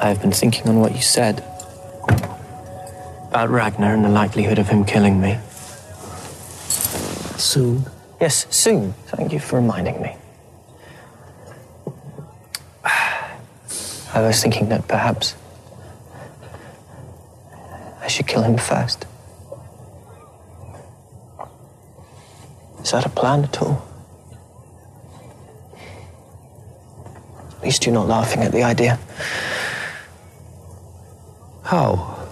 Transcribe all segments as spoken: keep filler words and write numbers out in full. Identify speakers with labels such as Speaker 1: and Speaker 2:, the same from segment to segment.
Speaker 1: I've been thinking on what you said about Ragnar and the likelihood of him killing me.
Speaker 2: Soon?
Speaker 1: Yes, soon. Thank you for reminding me. I was thinking that perhaps I should kill him first. Is that a plan at all? At least you're not laughing at the idea.
Speaker 2: How?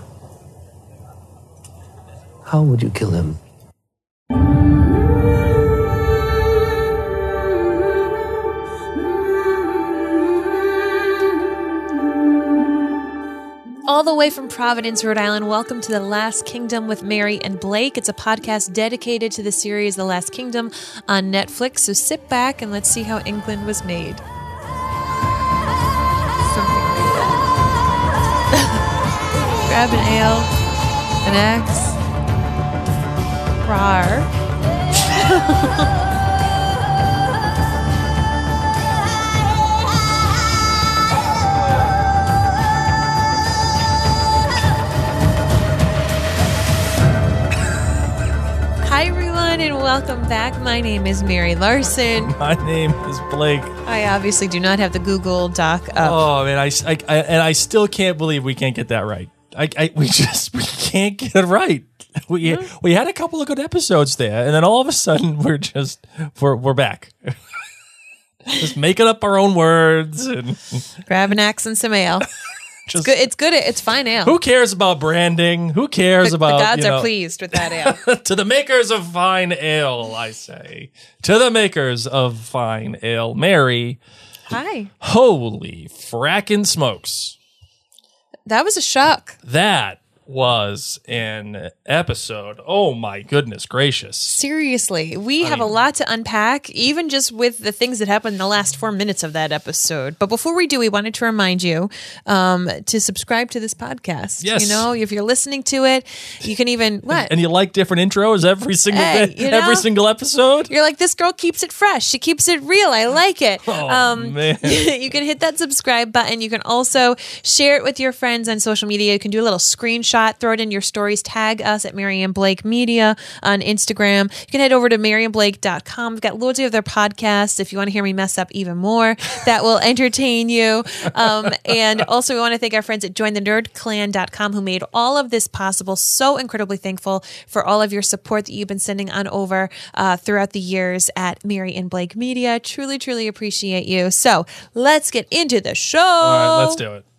Speaker 2: How would you kill him?
Speaker 3: All the way from Providence, Rhode Island, welcome to The Last Kingdom with Mary and Blake. It's a podcast dedicated to the series The Last Kingdom on Netflix, so sit back and let's see how England was made. Something like that. Grab an ale, an axe, rar. Hi, everyone, and welcome back. My name is Mary Larson.
Speaker 4: My name is Blake.
Speaker 3: I obviously do not have the Google Doc up.
Speaker 4: Oh, man, I, I, I and I still can't believe we can't get that right. I, I we just we can't get it right. We mm-hmm. we had a couple of good episodes there, and then all of a sudden we're just we're we're back, just making up our own words and
Speaker 3: grab an axe and some ale.
Speaker 4: Just,
Speaker 3: it's good. It's good. It's fine ale.
Speaker 4: Who cares about branding? Who cares
Speaker 3: the,
Speaker 4: about
Speaker 3: the gods
Speaker 4: you know,
Speaker 3: are pleased with that ale.
Speaker 4: To the makers of fine ale, I say. To the makers of fine ale, Mary.
Speaker 3: Hi.
Speaker 4: Holy frackin' smokes!
Speaker 3: That was a shock.
Speaker 4: That was an episode. Oh my goodness gracious.
Speaker 3: Seriously, we I have mean, a lot to unpack, even just with the things that happened in the last four minutes of that episode. But before we do, we wanted to remind you um, to subscribe to this podcast.
Speaker 4: Yes.
Speaker 3: You know, if you're listening to it, you can even, what?
Speaker 4: And you like different intros every single
Speaker 3: hey,
Speaker 4: day,
Speaker 3: you know,
Speaker 4: every single episode?
Speaker 3: You're like, this girl keeps it fresh. She keeps it real. I like it.
Speaker 4: Oh,
Speaker 3: um,
Speaker 4: man.
Speaker 3: You can hit that subscribe button. You can also share it with your friends on social media. You can do a little screenshot. Throw it in your stories. Tag us at Mary and Blake Media on Instagram. You can head over to mary and blake dot com. We've got loads of other podcasts if you want to hear me mess up even more that will entertain you. Um, and also, we want to thank our friends at join the nerd clan dot com who made all of this possible. So incredibly thankful for all of your support that you've been sending on over uh, throughout the years at Mary and Blake Media. Truly, truly appreciate you. So let's get into the show.
Speaker 4: All right, let's do it.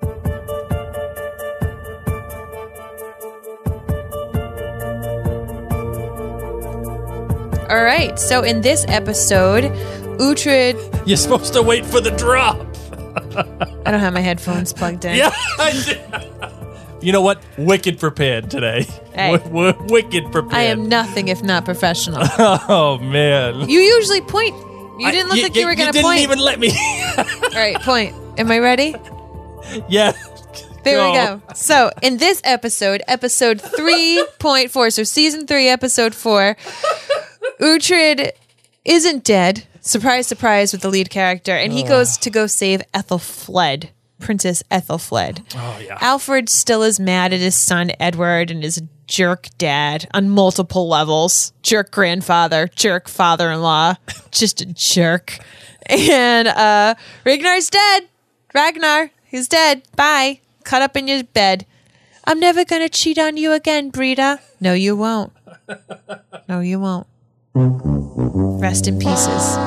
Speaker 3: All right, so in this episode, Uhtred...
Speaker 4: You're supposed to wait for the drop.
Speaker 3: I don't have my headphones plugged in.
Speaker 4: Yeah, I did. You know what? Wicked prepared today.
Speaker 3: Hey.
Speaker 4: W- w- wicked prepared.
Speaker 3: I am nothing if not professional.
Speaker 4: Oh, man.
Speaker 3: You usually point. You didn't look
Speaker 4: I,
Speaker 3: like
Speaker 4: y-
Speaker 3: you were going to
Speaker 4: point.
Speaker 3: point.
Speaker 4: You didn't even let me.
Speaker 3: All right, point. Am I ready?
Speaker 4: Yeah.
Speaker 3: There
Speaker 4: go.
Speaker 3: we go. So, in this episode, episode three point four, so season three, episode four... Uhtred isn't dead. Surprise, surprise with the lead character. And he goes to go save Ethelfled, Princess Ethelfled.
Speaker 4: Oh, yeah.
Speaker 3: Alfred still is mad at his son Edward and his jerk dad on multiple levels. Jerk grandfather, jerk father-in-law, just a jerk. And uh, Ragnar's dead. Ragnar, he's dead. Bye. Cut up in your bed. I'm never going to cheat on you again, Brita. No, you won't. No, you won't. Rest in pieces.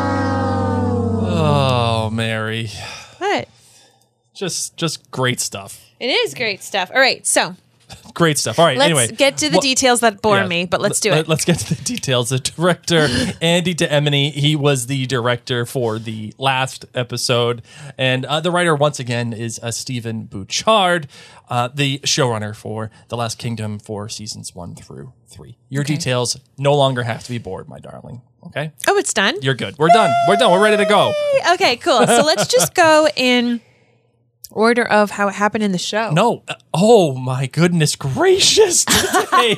Speaker 4: Oh, Mary.
Speaker 3: What?
Speaker 4: Just just great stuff.
Speaker 3: It is great stuff. All right, so
Speaker 4: Great stuff. All right,
Speaker 3: let's
Speaker 4: anyway.
Speaker 3: get to the
Speaker 4: well,
Speaker 3: details that bore
Speaker 4: yeah,
Speaker 3: me, but let's do
Speaker 4: let,
Speaker 3: it.
Speaker 4: Let's get to the details. The director, Andy DeEmony, he was the director for the last episode. And uh, the writer, once again, is uh, Stephen Bouchard, uh, the showrunner for The Last Kingdom for seasons one through three. Your
Speaker 3: Okay.
Speaker 4: details no longer have to be bored, my darling. Okay?
Speaker 3: Oh, it's done?
Speaker 4: You're good. We're done. We're done. We're ready to go.
Speaker 3: Okay, cool. So let's just go in order of how it happened in the show.
Speaker 4: No. Uh, oh, my goodness gracious. Today.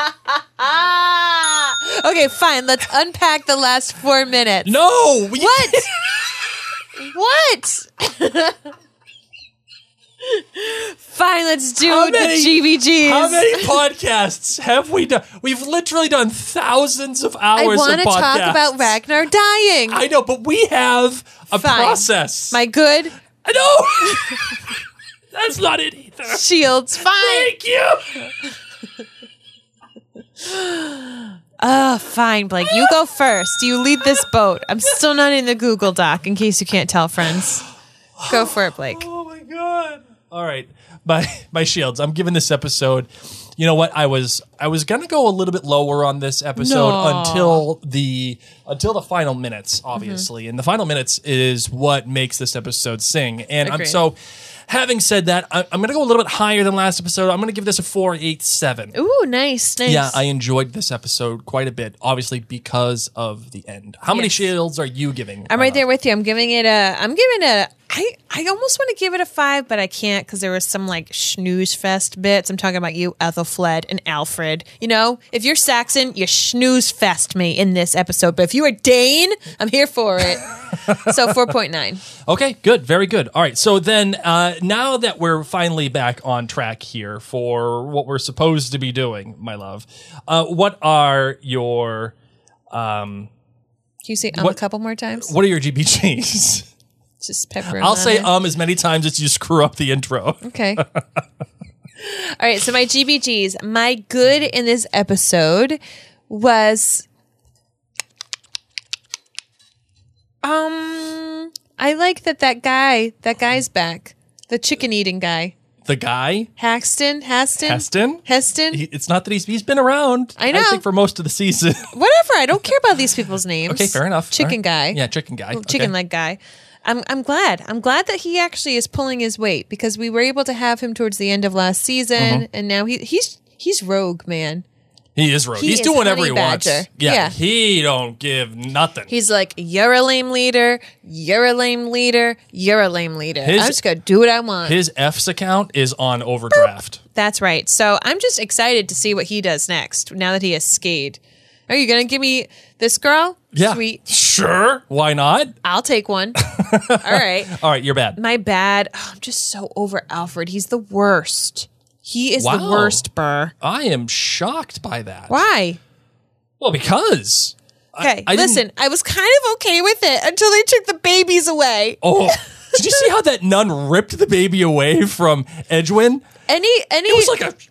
Speaker 3: Okay, fine. Let's unpack the last four minutes.
Speaker 4: No.
Speaker 3: What? What? Fine, let's do
Speaker 4: How
Speaker 3: the
Speaker 4: many-
Speaker 3: G B Gs.
Speaker 4: How many podcasts have we done? We've literally done thousands of
Speaker 3: I
Speaker 4: hours
Speaker 3: want
Speaker 4: of
Speaker 3: to
Speaker 4: podcasts.
Speaker 3: talk about Ragnar dying.
Speaker 4: I know, but we have a
Speaker 3: Fine.
Speaker 4: process.
Speaker 3: My good
Speaker 4: I know. That's not it either.
Speaker 3: shields. Fine.
Speaker 4: Thank you.
Speaker 3: Oh, fine, Blake. You go first. You lead this boat. I'm still not in the Google Doc, in case you can't tell, friends. Go for it, Blake.
Speaker 4: Oh my god. All right. My my shields. I'm giving this episode. You know what? I was I was gonna go a little bit lower on this episode
Speaker 3: No.
Speaker 4: until the until the final minutes, obviously.
Speaker 3: Mm-hmm.
Speaker 4: And the final minutes is what makes this episode sing. And I'm
Speaker 3: Agreed.
Speaker 4: so having said that, I, I'm gonna go a little bit higher than last episode. I'm gonna give this a four eight seven.
Speaker 3: Ooh, nice, nice.
Speaker 4: Yeah, I enjoyed this episode quite a bit, obviously because of the end. How many
Speaker 3: Yes.
Speaker 4: shields are you giving?
Speaker 3: I'm right
Speaker 4: uh,
Speaker 3: there with you. I'm giving it a. I'm giving it a. I, I almost want to give it a five, but I can't because there was some like snooze fest bits. I'm talking about you, Ethelfled, and Alfred. You know, if you're Saxon, you snooze fest me in this episode. But if you are Dane, I'm here for it. So four point nine.
Speaker 4: Okay, good. Very good. All right. So then, uh, now that we're finally back on track here for what we're supposed to be doing, my love, uh, what are your um,
Speaker 3: Can you say um
Speaker 4: What-
Speaker 3: a couple more times?
Speaker 4: what are your G B Gs?
Speaker 3: Just pepper. 'em
Speaker 4: I'll
Speaker 3: on
Speaker 4: say
Speaker 3: there.
Speaker 4: um as many times as you screw up the intro.
Speaker 3: Okay. All right. So my G B Gs, my good in this episode was, um, I like that that guy, that guy's back, the chicken eating guy,
Speaker 4: The guy,
Speaker 3: Haxton, Haston,
Speaker 4: Heston.
Speaker 3: Heston.
Speaker 4: He, it's not that he's he's been around.
Speaker 3: I know.
Speaker 4: I think for most of the season.
Speaker 3: Whatever. I don't care about these people's names.
Speaker 4: Okay, fair enough.
Speaker 3: Chicken
Speaker 4: All right.
Speaker 3: guy.
Speaker 4: Yeah, chicken guy.
Speaker 3: Little chicken
Speaker 4: Okay.
Speaker 3: leg guy. I'm I'm glad. I'm glad that he actually is pulling his weight because we were able to have him towards the end of last season,
Speaker 4: Mm-hmm.
Speaker 3: and now he he's he's rogue, man.
Speaker 4: He is rogue.
Speaker 3: He
Speaker 4: He's
Speaker 3: is
Speaker 4: doing whatever he
Speaker 3: Honey
Speaker 4: wants.
Speaker 3: Badger.
Speaker 4: Yeah,
Speaker 3: Yeah.
Speaker 4: he don't give nothing.
Speaker 3: He's like, you're a lame leader, you're a lame leader, you're a lame leader.
Speaker 4: His-
Speaker 3: I'm just gonna do what I want.
Speaker 4: His F's account is on overdraft.
Speaker 3: That's right. So I'm just excited to see what he does next. Now that he has Skade, are you gonna give me this girl?
Speaker 4: Yeah.
Speaker 3: Sweet.
Speaker 4: Sure. Why not?
Speaker 3: I'll take one. All right.
Speaker 4: All right, you're bad.
Speaker 3: My bad. Oh, I'm just so over Alfred. He's the worst. He is the
Speaker 4: Wow.
Speaker 3: worst, Burr.
Speaker 4: I am shocked by that.
Speaker 3: Why?
Speaker 4: Well, because.
Speaker 3: Okay,
Speaker 4: I- I didn't-
Speaker 3: listen. I was kind of okay with it until they took the babies away.
Speaker 4: Oh, did you see how that nun ripped the baby away from Edwin?
Speaker 3: Any any
Speaker 4: It was like a.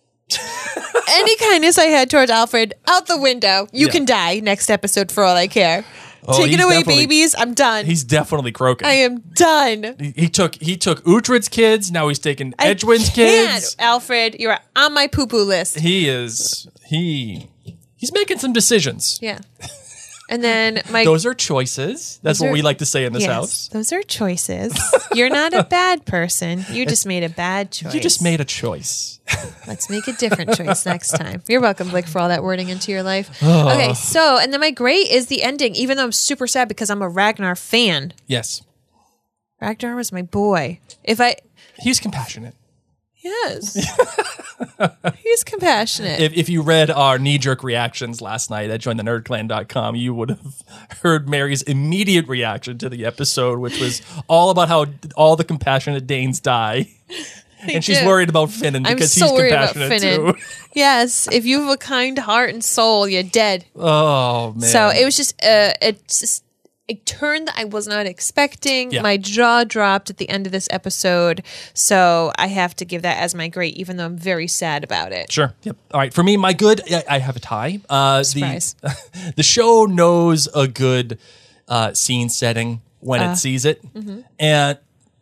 Speaker 3: any kindness I had towards Alfred out the window. You
Speaker 4: Yeah.
Speaker 3: can die next episode for all I care.
Speaker 4: Oh,
Speaker 3: Taking
Speaker 4: he's
Speaker 3: away
Speaker 4: definitely-
Speaker 3: babies, I'm done.
Speaker 4: He's definitely croaking.
Speaker 3: I am done.
Speaker 4: he, he took he took Uhtred's kids. Now he's taking
Speaker 3: I
Speaker 4: Edwin's
Speaker 3: can't,
Speaker 4: kids.
Speaker 3: Alfred, you're on my poo poo list.
Speaker 4: He is he. He's making some decisions.
Speaker 3: Yeah. And then my
Speaker 4: Those are choices. That's
Speaker 3: Those
Speaker 4: what
Speaker 3: are-
Speaker 4: we like to say in this
Speaker 3: yes,
Speaker 4: house.
Speaker 3: those are choices. You're not a bad person. You just made a bad choice.
Speaker 4: You just made a choice.
Speaker 3: Let's make a different choice next time. You're welcome, Blake, for all that wording into your life. Okay, so, and then my great is the ending, even though I'm super sad because I'm a Ragnar fan.
Speaker 4: Yes.
Speaker 3: Ragnar was my boy. If I,
Speaker 4: He's compassionate.
Speaker 3: yes. He's compassionate.
Speaker 4: If, if you read our knee-jerk reactions last night at join the nerd clan dot com, you would have heard Mary's immediate reaction to the episode, which was all about how all the compassionate Danes die.
Speaker 3: They
Speaker 4: And she's
Speaker 3: do.
Speaker 4: worried about Finnan
Speaker 3: I'm
Speaker 4: because
Speaker 3: so
Speaker 4: he's
Speaker 3: worried about
Speaker 4: compassionate
Speaker 3: Finnan.
Speaker 4: too.
Speaker 3: Yes, if you have a kind heart and soul, you're dead.
Speaker 4: Oh, man.
Speaker 3: So it was just uh, it's just a turn that I was not expecting.
Speaker 4: Yeah.
Speaker 3: My jaw dropped at the end of this episode, so I have to give that as my great, even though I'm very sad about it.
Speaker 4: Sure. Yep. All right. For me, my good, I, I have a tie. Uh,
Speaker 3: Surprise.
Speaker 4: The, the show knows a good uh, scene setting when
Speaker 3: Uh,
Speaker 4: it sees it.
Speaker 3: mm-hmm.
Speaker 4: And,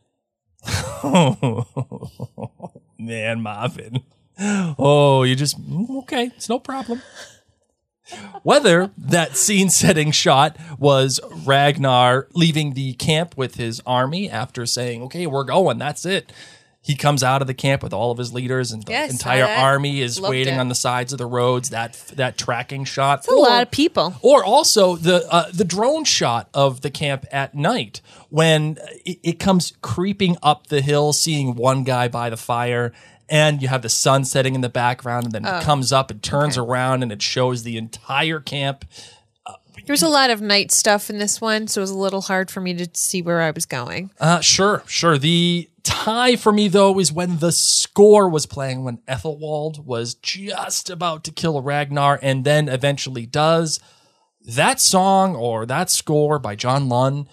Speaker 4: man, Marvin. Oh, you just, okay, it's no problem. Whether that scene setting shot was Ragnar leaving the camp with his army after saying, okay, we're going, that's it. He comes out of the camp with all of his leaders and the
Speaker 3: Yeah, I saw
Speaker 4: entire
Speaker 3: that.
Speaker 4: army is
Speaker 3: Loved
Speaker 4: waiting
Speaker 3: it.
Speaker 4: on the sides of the roads, that that tracking shot.
Speaker 3: It's a lot of people.
Speaker 4: Or also the uh, the drone shot of the camp at night when it, it comes creeping up the hill, seeing one guy by the fire, and you have the sun setting in the background, and then
Speaker 3: Oh,
Speaker 4: it comes up and turns around, and it shows the entire camp.
Speaker 3: There was a lot of night stuff in this one, so it was a little hard for me to see where I was going.
Speaker 4: Uh, sure, sure. The tie for me, though, is when the score was playing, when Ethelwald was just about to kill Ragnar and then eventually does. That song or that score by John Lunn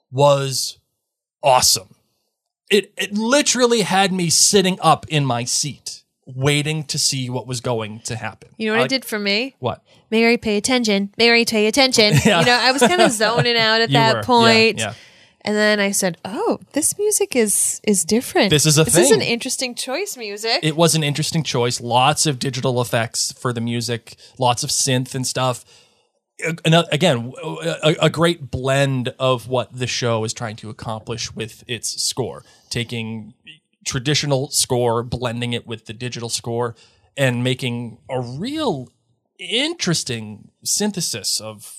Speaker 4: was awesome. It it literally had me sitting up in my seat, waiting to see what was going to happen.
Speaker 3: You know what
Speaker 4: Uh,
Speaker 3: it did for me?
Speaker 4: What?
Speaker 3: Mary, pay attention. Mary, pay attention.
Speaker 4: Yeah.
Speaker 3: You know, I was kind of zoning out at
Speaker 4: You
Speaker 3: that
Speaker 4: were.
Speaker 3: point.
Speaker 4: Yeah, yeah.
Speaker 3: And then I said, "Oh, this music is is different.
Speaker 4: This is a
Speaker 3: this is an
Speaker 4: thing.
Speaker 3: interesting choice music."
Speaker 4: It was an interesting choice. Lots of digital effects for the music, lots of synth and stuff. And uh, again, a, a great blend of what the show is trying to accomplish with its score, taking traditional score, blending it with the digital score, and making a real interesting synthesis of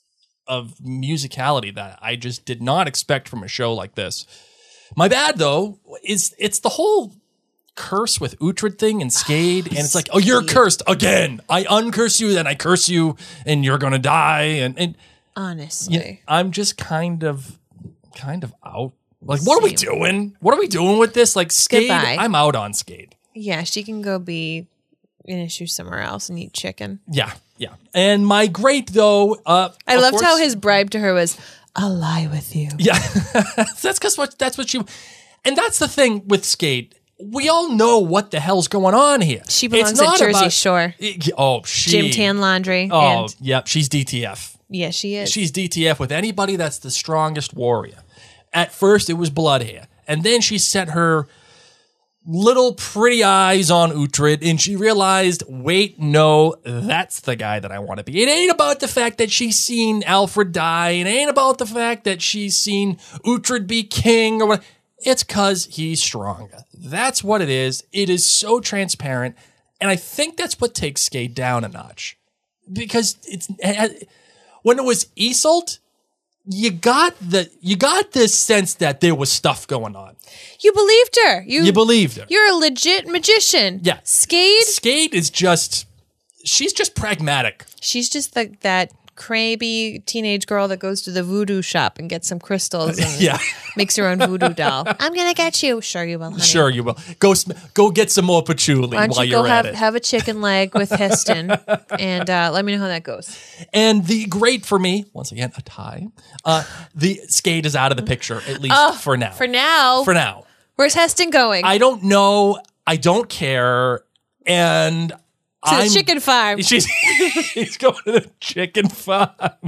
Speaker 4: of musicality that I just did not expect from a show like this. My bad, though, is it's the whole curse with Uhtred thing and Skade, and it's like, oh, you're cursed again. I uncurse you, then I curse you, and you're gonna die. And, and
Speaker 3: Honestly.
Speaker 4: yeah, I'm just kind of, kind of out. Like, what are we doing? What are we doing with this? Like, Skade,
Speaker 3: Goodbye.
Speaker 4: I'm out on Skade.
Speaker 3: Yeah, she can go be an issue somewhere else and eat chicken.
Speaker 4: Yeah, yeah. And my great though, uh,
Speaker 3: I
Speaker 4: of
Speaker 3: loved
Speaker 4: course-
Speaker 3: how his bribe to her was, "I'll lie with you."
Speaker 4: Yeah, that's because what that's what she, and that's the thing with Skade. We all know what the hell's going on here.
Speaker 3: She belongs
Speaker 4: It's
Speaker 3: at
Speaker 4: not
Speaker 3: Jersey
Speaker 4: about-
Speaker 3: Shore.
Speaker 4: It- oh, she.
Speaker 3: Jim Tan Laundry.
Speaker 4: Oh,
Speaker 3: and
Speaker 4: yep. She's D T F.
Speaker 3: yeah, she is.
Speaker 4: She's D T F with anybody that's the strongest warrior. At first, it was Bloodhair, and then she set her little pretty eyes on Uhtred, and she realized, wait, no, that's the guy that I want to be. It ain't about the fact that she's seen Alfred die. It ain't about the fact that she's seen Uhtred be king or what. It's because he's stronger. That's what it is. It is so transparent, and I think that's what takes Skade down a notch. Because it's when it was Isolde, you got the you got this sense that there was stuff going on.
Speaker 3: You believed her. You
Speaker 4: You believed her.
Speaker 3: You're a legit magician.
Speaker 4: Yeah.
Speaker 3: Skade,
Speaker 4: Skade is just she's just pragmatic.
Speaker 3: she's just like that crabby teenage girl that goes to the voodoo shop and gets some crystals and
Speaker 4: Yeah.
Speaker 3: makes her own voodoo doll. I'm gonna get you. Sure you will, honey.
Speaker 4: Sure you will. Go sm- go get some more patchouli
Speaker 3: Why don't
Speaker 4: while
Speaker 3: you
Speaker 4: you're
Speaker 3: go
Speaker 4: at
Speaker 3: have,
Speaker 4: it.
Speaker 3: have a chicken leg with Heston and uh, let me know how that goes.
Speaker 4: And the great for me, once again, a tie. Uh, the Skade is out of the picture, at least for now.
Speaker 3: Oh, For now,
Speaker 4: For now.
Speaker 3: where's Heston going?
Speaker 4: I don't know. I don't care. And
Speaker 3: to
Speaker 4: I'm,
Speaker 3: the chicken farm.
Speaker 4: She's he's going to the chicken farm.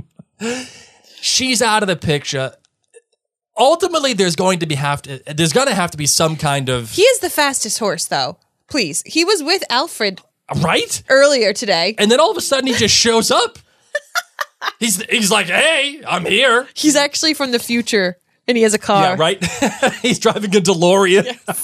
Speaker 4: She's out of the picture. Ultimately, there's going to be have to there's going to have to be some kind of
Speaker 3: He is the fastest horse, though. Please, he was with Alfred
Speaker 4: right,
Speaker 3: earlier today.
Speaker 4: and then all of a sudden he just shows up. He's he's like, hey, I'm here.
Speaker 3: He's actually from the future, and he has a car.
Speaker 4: Yeah, right. He's driving a DeLorean.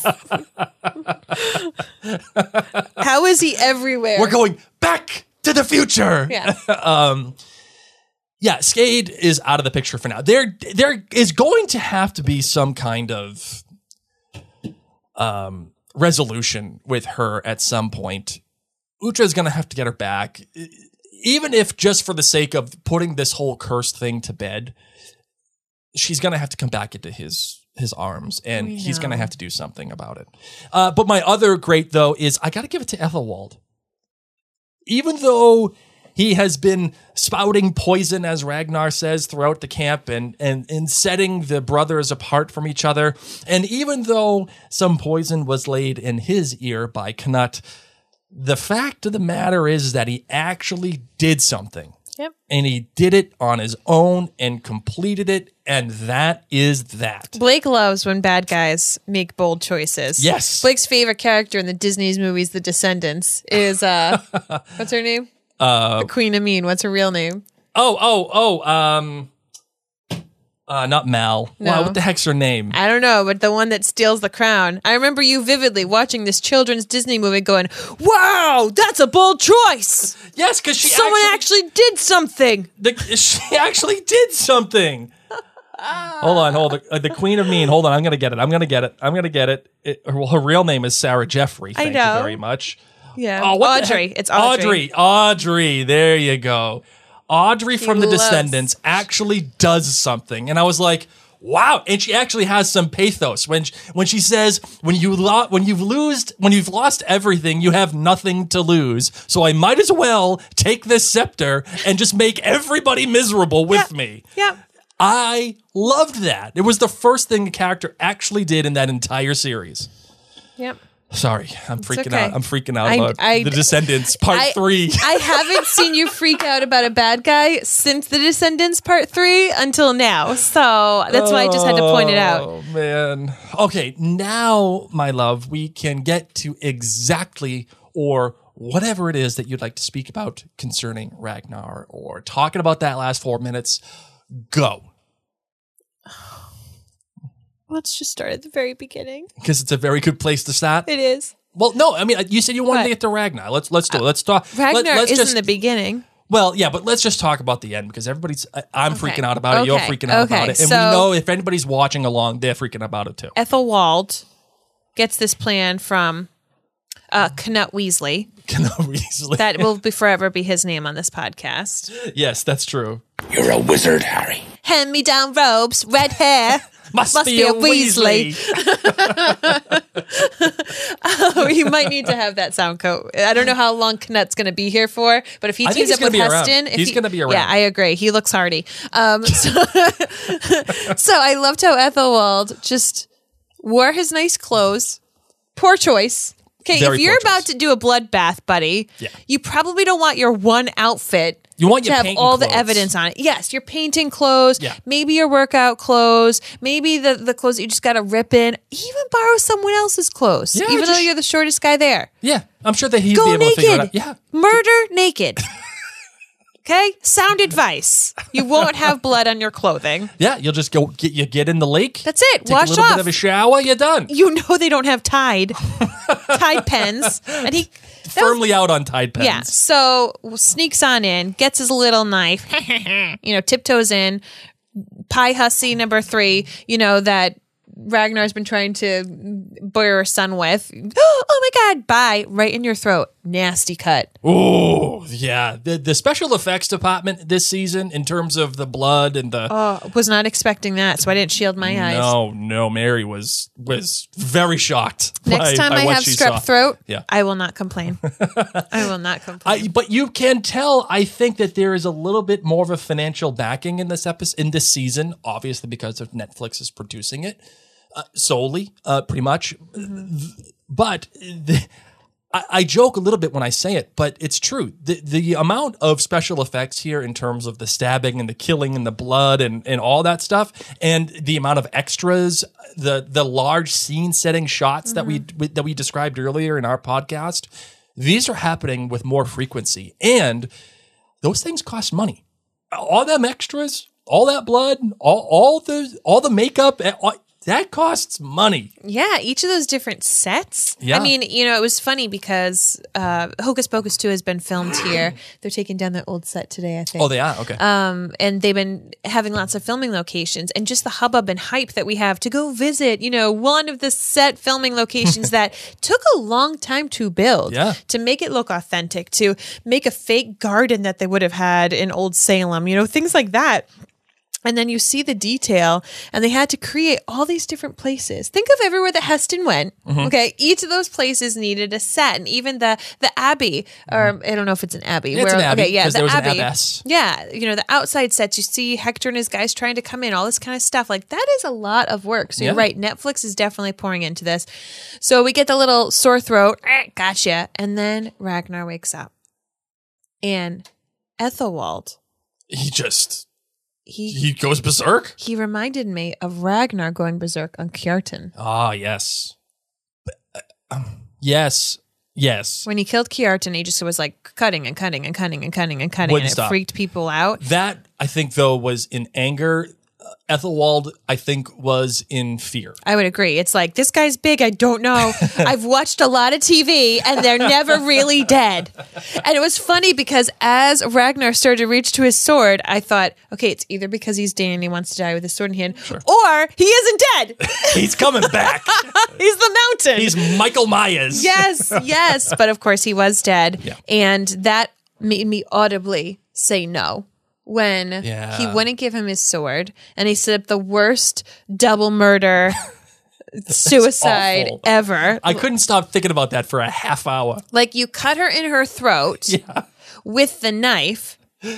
Speaker 3: How is he everywhere?
Speaker 4: We're going back to the future.
Speaker 3: Yeah.
Speaker 4: Yeah, Skade is out of the picture for now. There, there is going to have to be some kind of um, resolution with her at some point. Uhtred's going to have to get her back, even if just for the sake of putting this whole curse thing to bed. She's going to have to come back into his his arms, and
Speaker 3: We
Speaker 4: he's going to
Speaker 3: know.
Speaker 4: have to do something about it. Uh, but my other great though is I got to give it to Ethelwald. Even though he has been spouting poison, as Ragnar says, throughout the camp and, and, and setting the brothers apart from each other. And even though some poison was laid in his ear by Knut, the fact of the matter is that he actually did something.
Speaker 3: Yep.
Speaker 4: And he did it on his own and completed it. And that is that.
Speaker 3: Blake loves when bad guys make bold choices.
Speaker 4: Yes.
Speaker 3: Blake's favorite character in the Disney's movies, The Descendants, is uh, what's her name? Uh, the Queen Amin. What's her real name?
Speaker 4: Oh, oh, oh, um, uh, not Mal.
Speaker 3: No.
Speaker 4: Wow, what the heck's her name?
Speaker 3: I don't know, but the one that steals the crown. I remember you vividly watching this children's Disney movie, going, "Wow, that's a bold choice!
Speaker 4: Yes, because she
Speaker 3: Someone
Speaker 4: actually,
Speaker 3: actually did something."
Speaker 4: the, she actually did something. Hold on, hold on. Uh, the Queen of Mean. Hold on, I'm gonna get it. I'm gonna get it. I'm gonna get it. it her, her real name is Sarah Jeffrey. Thank
Speaker 3: know.
Speaker 4: you very much.
Speaker 3: Yeah,
Speaker 4: Oh, what the
Speaker 3: Audrey.
Speaker 4: heck?
Speaker 3: It's Audrey.
Speaker 4: Audrey. Audrey. There you go. Audrey from The
Speaker 3: loves-
Speaker 4: Descendants actually does something, and I was like, wow. And she actually has some pathos when she, when she says, when you lo- when you've lost when you've lost everything, you have nothing to lose. So I might as well take this scepter and just make everybody miserable with
Speaker 3: Yeah.
Speaker 4: me.
Speaker 3: Yeah.
Speaker 4: I loved that. It was the first thing a character actually did in that entire series.
Speaker 3: Yep.
Speaker 4: Sorry, I'm freaking
Speaker 3: okay.
Speaker 4: out. I'm freaking out
Speaker 3: I-
Speaker 4: about
Speaker 3: I-
Speaker 4: The Descendants Part
Speaker 3: I,
Speaker 4: Three.
Speaker 3: I haven't seen you freak out about a bad guy since The Descendants Part Three until now. So that's why I just had to point it out.
Speaker 4: Oh man. Okay, now, my love, we can get to exactly or whatever it is that you'd like to speak about concerning Ragnar or talking about that last four minutes. Go.
Speaker 3: Let's just start at the very beginning.
Speaker 4: Because it's a very good place to start.
Speaker 3: It is.
Speaker 4: Well, no, I mean, you said you wanted
Speaker 3: What?
Speaker 4: to get to Ragnar. Let's let's do it. Let's talk.
Speaker 3: Ragnar
Speaker 4: let, let's
Speaker 3: is
Speaker 4: just,
Speaker 3: in the beginning.
Speaker 4: Well, yeah, but let's just talk about the end because everybody's. I, I'm
Speaker 3: Okay.
Speaker 4: freaking out about it. You're
Speaker 3: Okay.
Speaker 4: freaking out
Speaker 3: Okay.
Speaker 4: about it, and
Speaker 3: So-
Speaker 4: we know if anybody's watching along, they're freaking about it too.
Speaker 3: Ethelwald gets this plan from uh, Knut Weasley.
Speaker 4: Weasley.
Speaker 3: That will be forever be his name on this podcast.
Speaker 4: Yes, that's true.
Speaker 5: You're a wizard, Harry.
Speaker 3: Hand-me-down robes, red hair.
Speaker 4: Must,
Speaker 3: Must
Speaker 4: be,
Speaker 3: be
Speaker 4: a
Speaker 3: a Weasley.
Speaker 4: Weasley.
Speaker 3: Oh, you might need to have that sound coat. I don't know how long Knut's going to be here for, but if he
Speaker 4: I think
Speaker 3: teams
Speaker 4: he's
Speaker 3: up
Speaker 4: gonna
Speaker 3: with
Speaker 4: be around.
Speaker 3: Heston, if
Speaker 4: He's
Speaker 3: he-
Speaker 4: gonna be around.
Speaker 3: Yeah, I agree. He looks hardy. Um, so, so I loved how Ethelwald just wore his nice clothes. Poor choice. Okay,
Speaker 4: Very
Speaker 3: if you're
Speaker 4: poor
Speaker 3: about
Speaker 4: choice.
Speaker 3: to do a bloodbath, buddy,
Speaker 4: Yeah.
Speaker 3: you probably don't want your one outfit.
Speaker 4: You want
Speaker 3: to
Speaker 4: your
Speaker 3: have
Speaker 4: painting
Speaker 3: all the
Speaker 4: clothes.
Speaker 3: evidence on it. Yes, your painting clothes,
Speaker 4: Yeah.
Speaker 3: maybe your workout clothes, maybe the, the clothes that you just got to rip in. Even borrow someone else's clothes,
Speaker 4: Yeah,
Speaker 3: even though
Speaker 4: just-
Speaker 3: you're the shortest guy there.
Speaker 4: Yeah, I'm sure that he'd
Speaker 3: Go
Speaker 4: be able to figure it out.
Speaker 3: naked.
Speaker 4: Yeah.
Speaker 3: Murder naked. Okay? Sound advice. You won't have blood on your clothing.
Speaker 4: Yeah, you'll just go get you get in the lake.
Speaker 3: That's it.
Speaker 4: Take
Speaker 3: Wash
Speaker 4: a little
Speaker 3: off.
Speaker 4: bit of a shower. You're done.
Speaker 3: You know they don't have Tide. Tide pens. And he that was-
Speaker 4: Firmly out on Tide pens.
Speaker 3: Yeah. So sneaks on in, gets his little knife, you know, tiptoes in. Pie hussy number three, you know, that Ragnar's been trying to boy her son with. Oh my God, bye. Right in your throat. Nasty cut.
Speaker 4: Oh, yeah. The the special effects department this season, in terms of the blood and the
Speaker 3: Oh, was not expecting that, so I didn't shield my eyes.
Speaker 4: no, no, Mary was was very shocked.
Speaker 3: Next
Speaker 4: by-
Speaker 3: time
Speaker 4: by
Speaker 3: I
Speaker 4: what
Speaker 3: have
Speaker 4: she
Speaker 3: strep
Speaker 4: saw.
Speaker 3: throat,
Speaker 4: Yeah.
Speaker 3: I will not complain. I will not complain.
Speaker 4: I, but you can tell, I think, that there is a little bit more of a financial backing in this episode, in this season, obviously because of Netflix is producing it uh, solely, uh, pretty much. But the, I, I joke a little bit when I say it, but it's true. The the amount of special effects here in terms of the stabbing and the killing and the blood and, and all that stuff, and the amount of extras, the the large scene setting shots that we that we described earlier in our podcast, these are happening with more frequency, and those things cost money. All them extras, all that blood, all all the all the makeup, all, that costs money.
Speaker 3: Yeah, each of those different sets.
Speaker 4: Yeah.
Speaker 3: I mean, you know, it was funny because uh, Hocus Pocus two has been filmed here. They're taking down their old set today, I think.
Speaker 4: Oh, they are? Okay.
Speaker 3: Um, and they've been having lots of filming locations, and just the hubbub and hype that we have to go visit, you know, one of the set filming locations that took a long time to build,
Speaker 4: Yeah.
Speaker 3: to make it look authentic, to make a fake garden that they would have had in Old Salem, you know, things like that. And then you see the detail, and they had to create all these different places. Think of everywhere that Heston went.
Speaker 4: Mm-hmm.
Speaker 3: Okay, each of those places needed a set, and even the the abbey, or I don't know if it's an abbey.
Speaker 4: It's an abbey,
Speaker 3: Okay, yeah,
Speaker 4: 'cause
Speaker 3: the
Speaker 4: there was an
Speaker 3: abbey.
Speaker 4: abbess.
Speaker 3: Yeah, you know the outside sets. You see Hector and his guys trying to come in, all this kind of stuff. Like that is a lot of work. So you're
Speaker 4: Yeah.
Speaker 3: right. Netflix is definitely pouring into this. So we get the little sore throat. eh, Gotcha. And then Ragnar wakes up, and Ethelwald.
Speaker 4: he just
Speaker 3: He
Speaker 4: he goes berserk.
Speaker 3: He reminded me of Ragnar going berserk on Kjartan.
Speaker 4: Ah, yes, But, uh, um, yes, yes.
Speaker 3: When he killed Kjartan, he just was like cutting and cutting and cutting and cutting and cutting,
Speaker 4: Wouldn't
Speaker 3: and it
Speaker 4: stop.
Speaker 3: freaked people out.
Speaker 4: That I think though was in anger. Uh, Ethelwald, I think, was in fear.
Speaker 3: I would agree. It's like, this guy's big. I don't know. I've watched a lot of T V and they're never really dead. And it was funny because as Ragnar started to reach to his sword, I thought, okay, it's either because he's Dane and he wants to die with his sword in hand, or he isn't dead.
Speaker 4: He's coming back.
Speaker 3: He's the mountain.
Speaker 4: He's Michael Myers.
Speaker 3: Yes, yes. But of course, he was dead.
Speaker 4: Yeah.
Speaker 3: And that made me audibly say no when
Speaker 4: Yeah.
Speaker 3: he wouldn't give him his sword and he set up the worst double murder suicide
Speaker 4: awful.
Speaker 3: ever.
Speaker 4: I couldn't stop thinking about that for a half hour.
Speaker 3: Like you cut her in her throat
Speaker 4: Yeah.
Speaker 3: with the knife,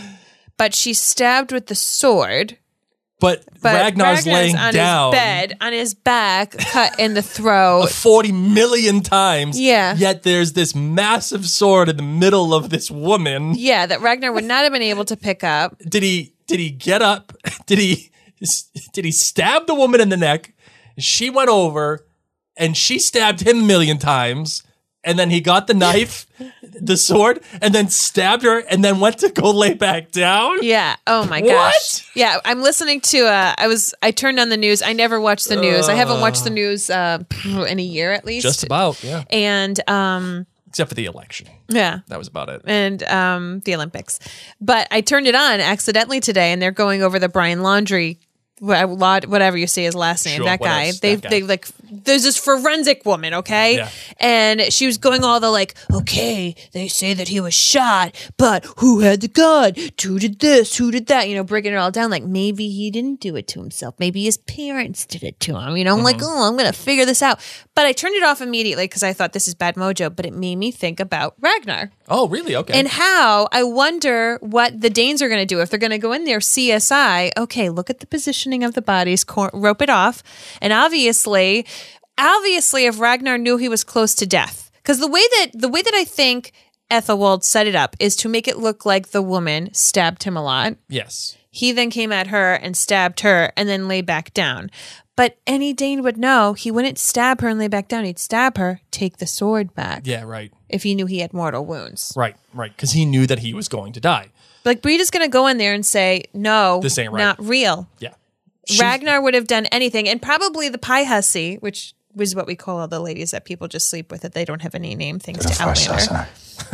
Speaker 3: but she's stabbed with the sword.
Speaker 4: But,
Speaker 3: But
Speaker 4: Ragnar's, laying
Speaker 3: on
Speaker 4: down
Speaker 3: his bed, on his back, cut in the throat.
Speaker 4: forty million times.
Speaker 3: Yeah.
Speaker 4: Yet there's this massive sword in the middle of this woman.
Speaker 3: Yeah, that Ragnar would not have been able to pick up.
Speaker 4: Did he did he get up? Did he did he stab the woman in the neck? She went over and she stabbed him a million times. And then he got the knife, the sword, and then stabbed her and then went to go lay back down.
Speaker 3: Yeah. Oh my
Speaker 4: What?
Speaker 3: gosh. Yeah. I'm listening to. Uh, I was. I turned on the news. I never watched the news. I haven't watched the news uh, in a year at least.
Speaker 4: Just about, yeah.
Speaker 3: And um,
Speaker 4: Except for the election.
Speaker 3: yeah.
Speaker 4: That was about it.
Speaker 3: And um, the Olympics. But I turned it on accidentally today, and they're going over the Brian Laundrie. wha- Laud- Whatever you say his last name,
Speaker 4: Sure,
Speaker 3: that guy.
Speaker 4: whatevs,
Speaker 3: They
Speaker 4: that guy.
Speaker 3: they like there's this forensic woman, okay,
Speaker 4: Yeah.
Speaker 3: and she was going all the like, okay, they say that he was shot, but who had the gun? Who did this? Who did that? You know, breaking it all down. Like maybe he didn't do it to himself. Maybe his parents did it to him. You know, I'm like, oh, I'm gonna figure this out. But I turned it off immediately because I thought this is bad mojo. But it made me think about Ragnar.
Speaker 4: Oh, really? Okay.
Speaker 3: And how I wonder what the Danes are going to do if they're going to go in there C S I. Okay, look at the positioning of the bodies, cor- rope it off, and obviously, obviously, if Ragnar knew he was close to death, because the way that the way that I think Ethelwald set it up is to make it look like the woman stabbed him a lot.
Speaker 4: yes.
Speaker 3: He then came at her and stabbed her, and then lay back down. But any Dane would know he wouldn't stab her and lay back down. He'd stab her, take the sword back.
Speaker 4: Yeah, right.
Speaker 3: If he knew he had mortal wounds.
Speaker 4: Right, right. Because he knew that he was going to die.
Speaker 3: Like Brida's going to go in there and say, no,
Speaker 4: This ain't right.
Speaker 3: not real.
Speaker 4: Yeah.
Speaker 3: Ragnar would have done anything. And probably the pie hussy, which was what we call all the ladies that people just sleep with, that they don't have any name, thanks to Outlander.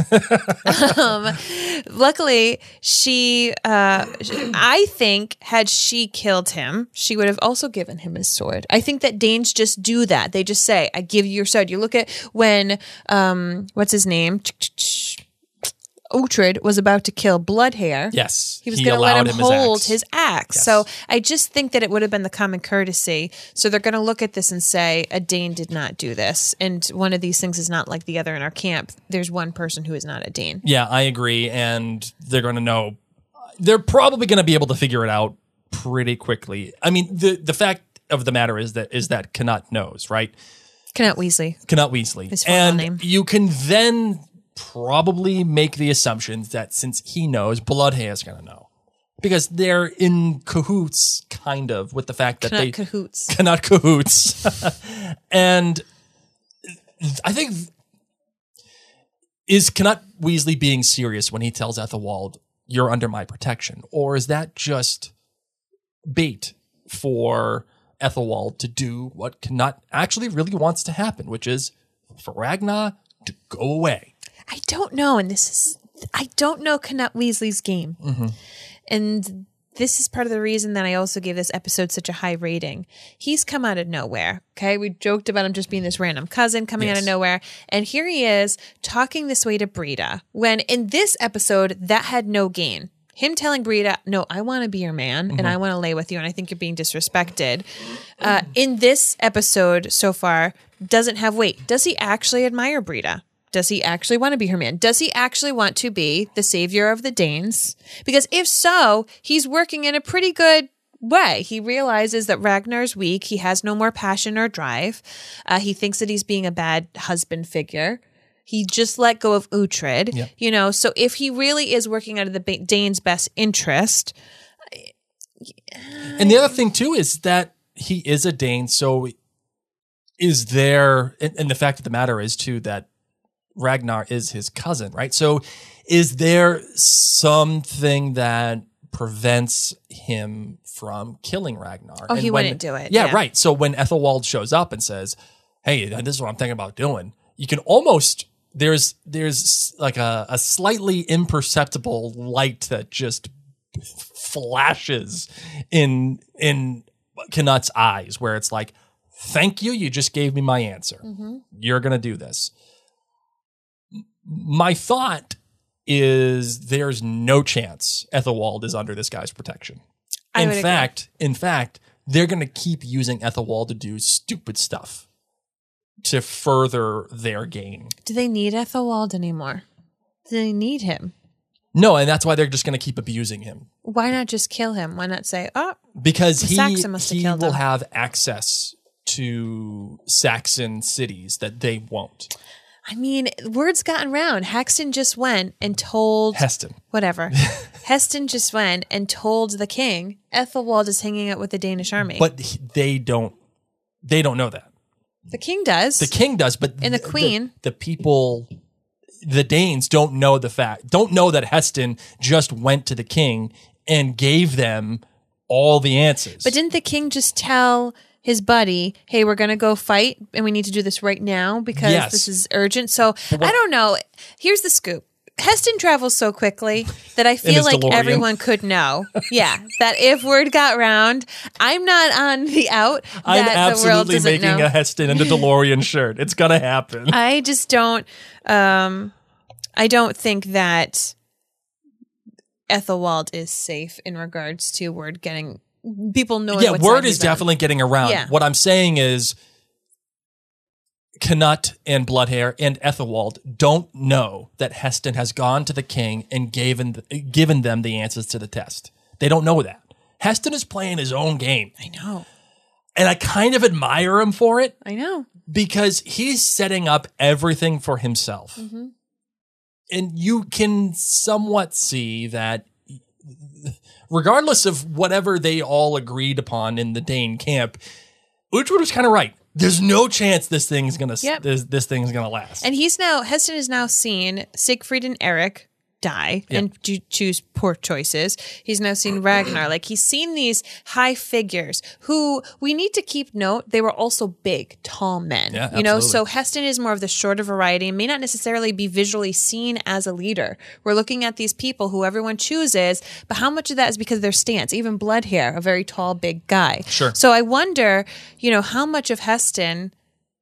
Speaker 3: um, luckily, she, uh, I think, had she killed him, she would have also given him his sword. I think that Danes just do that. They just say, I give you your sword. You look at when, um, what's his name? Uhtred was about to kill Bloodhair.
Speaker 4: Yes.
Speaker 3: He was going to let
Speaker 4: allowed
Speaker 3: him
Speaker 4: his
Speaker 3: hold
Speaker 4: axe.
Speaker 3: his axe.
Speaker 4: Yes.
Speaker 3: So I just think that it would have been the common courtesy. So they're going to look at this and say, a Dane did not do this. And one of these things is not like the other in our camp. There's one person who is not a Dane.
Speaker 4: Yeah, I agree. And they're going to know. They're probably going to be able to figure it out pretty quickly. I mean, the the fact of the matter is that is that Knut knows, right?
Speaker 3: Knut Weasley.
Speaker 4: Knut Weasley.
Speaker 3: His full
Speaker 4: and
Speaker 3: name.
Speaker 4: you can then probably make the assumptions that since he knows, Bloodhair is going to know. Because they're in cahoots, kind of, with the fact that
Speaker 3: Knut
Speaker 4: they...
Speaker 3: Cahoots.
Speaker 4: Knut cahoots. And I think... Is Knut Weasley being serious when he tells Ethelwald, you're under my protection? Or is that just bait for Ethelwald to do what Knut actually really wants to happen, which is for Ragnar to go away?
Speaker 3: I don't know. And this is, I don't know Knut Weasley's game.
Speaker 4: Mm-hmm.
Speaker 3: And this is part of the reason that I also gave this episode such a high rating. He's come out of nowhere. Okay. We joked about him just being this random cousin coming
Speaker 4: Yes.
Speaker 3: out of nowhere. And here he is talking this way to Brida, when in this episode that had no gain. Him telling Brida, no, I want to be your man
Speaker 4: Mm-hmm.
Speaker 3: and I want to lay with you. And I think you're being disrespected. Uh, in this episode so far doesn't have weight. Does he actually admire Brida? Does he actually want to be her man? Does he actually want to be the savior of the Danes? Because if so, he's working in a pretty good way. He realizes that Ragnar's weak. He has no more passion or drive. Uh, he thinks that he's being a bad husband figure. He just let go of Uhtred,
Speaker 4: Yeah.
Speaker 3: you know. So if he really is working out of the Ba- Danes' best interest,
Speaker 4: And the other thing, too, is that he is a Dane, so is there... And, and the fact of the matter is, too, that Ragnar is his cousin, right? So is there something that prevents him from killing Ragnar?
Speaker 3: Oh,
Speaker 4: And
Speaker 3: he
Speaker 4: when-
Speaker 3: wouldn't do it,
Speaker 4: Yeah,
Speaker 3: yeah.
Speaker 4: right. So when Ethelwald shows up and says, hey, this is what I'm thinking about doing, you can almost... There's there's like a, a slightly imperceptible light that just flashes in in Knut's eyes, where it's like, thank you, you just gave me my answer.
Speaker 3: Mm-hmm.
Speaker 4: You're going to do this. My thought is there's no chance Ethelwald is under this guy's protection.
Speaker 3: I
Speaker 4: In
Speaker 3: would agree.
Speaker 4: fact, in fact, they're going to keep using Ethelwald to do stupid stuff to further their gain.
Speaker 3: Do they need Ethelwald anymore? Do they need him?
Speaker 4: No, and that's why they're just going to keep abusing him.
Speaker 3: Why not just kill him? Why not say, oh,
Speaker 4: Because he,
Speaker 3: Saxon must have
Speaker 4: he
Speaker 3: killed
Speaker 4: will
Speaker 3: him.
Speaker 4: have access to Saxon cities that they won't.
Speaker 3: I mean, word's gotten round. Hexton just went and told
Speaker 4: Heston.
Speaker 3: whatever. Heston just went and told the king Ethelwald is hanging out with the Danish army.
Speaker 4: But he- they don't they don't know that.
Speaker 3: the king does.
Speaker 4: The king does, but
Speaker 3: And the
Speaker 4: th-
Speaker 3: queen.
Speaker 4: the, people, the Danes don't know the fact, don't know that Heston just went to the king and gave them all the answers.
Speaker 3: But didn't the king just tell his buddy, hey, we're going to go fight and we need to do this right now because
Speaker 4: Yes.
Speaker 3: this is urgent? So I don't know. Here's the scoop. Heston travels so quickly that I feel
Speaker 4: his
Speaker 3: like
Speaker 4: DeLorean.
Speaker 3: everyone could know. Yeah. That if word got round, I'm not on the out
Speaker 4: I'm
Speaker 3: that the world
Speaker 4: absolutely
Speaker 3: doesn't
Speaker 4: making
Speaker 3: know.
Speaker 4: a Heston and a DeLorean shirt. It's gonna happen.
Speaker 3: I just don't. Um, I don't think that Ethelwald is safe in regards to word getting people knowing.
Speaker 4: Yeah,
Speaker 3: what
Speaker 4: word
Speaker 3: side
Speaker 4: is
Speaker 3: he's on.
Speaker 4: definitely getting around.
Speaker 3: Yeah.
Speaker 4: What I'm saying is Canute and Bloodhair and Ethelwald don't know that Heston has gone to the king and given given them the answers to the test. They don't know that. Heston is playing his own game.
Speaker 3: I know.
Speaker 4: And I kind of admire him for it
Speaker 3: I know.
Speaker 4: because he's setting up everything for himself.
Speaker 3: Mm-hmm.
Speaker 4: And you can somewhat see that regardless of whatever they all agreed upon in the Dane camp, Uhtred was kind of right. There's no chance this thing's gonna
Speaker 3: Yep.
Speaker 4: this, this thing's gonna last.
Speaker 3: And he's now Heston has now seen Siegfried and Eric die
Speaker 4: Yep.
Speaker 3: and do, choose poor choices. He's now seen Ragnar. Like he's seen these high figures who we need to keep note. They were also big, tall men.
Speaker 4: Yeah,
Speaker 3: you know,
Speaker 4: absolutely.
Speaker 3: so Heston is more of the shorter variety and may not necessarily be visually seen as a leader. We're looking at these people who everyone chooses, but how much of that is because of their stance? Even Bloodhair, a very tall, big guy.
Speaker 4: Sure.
Speaker 3: So I wonder, you know, how much of Heston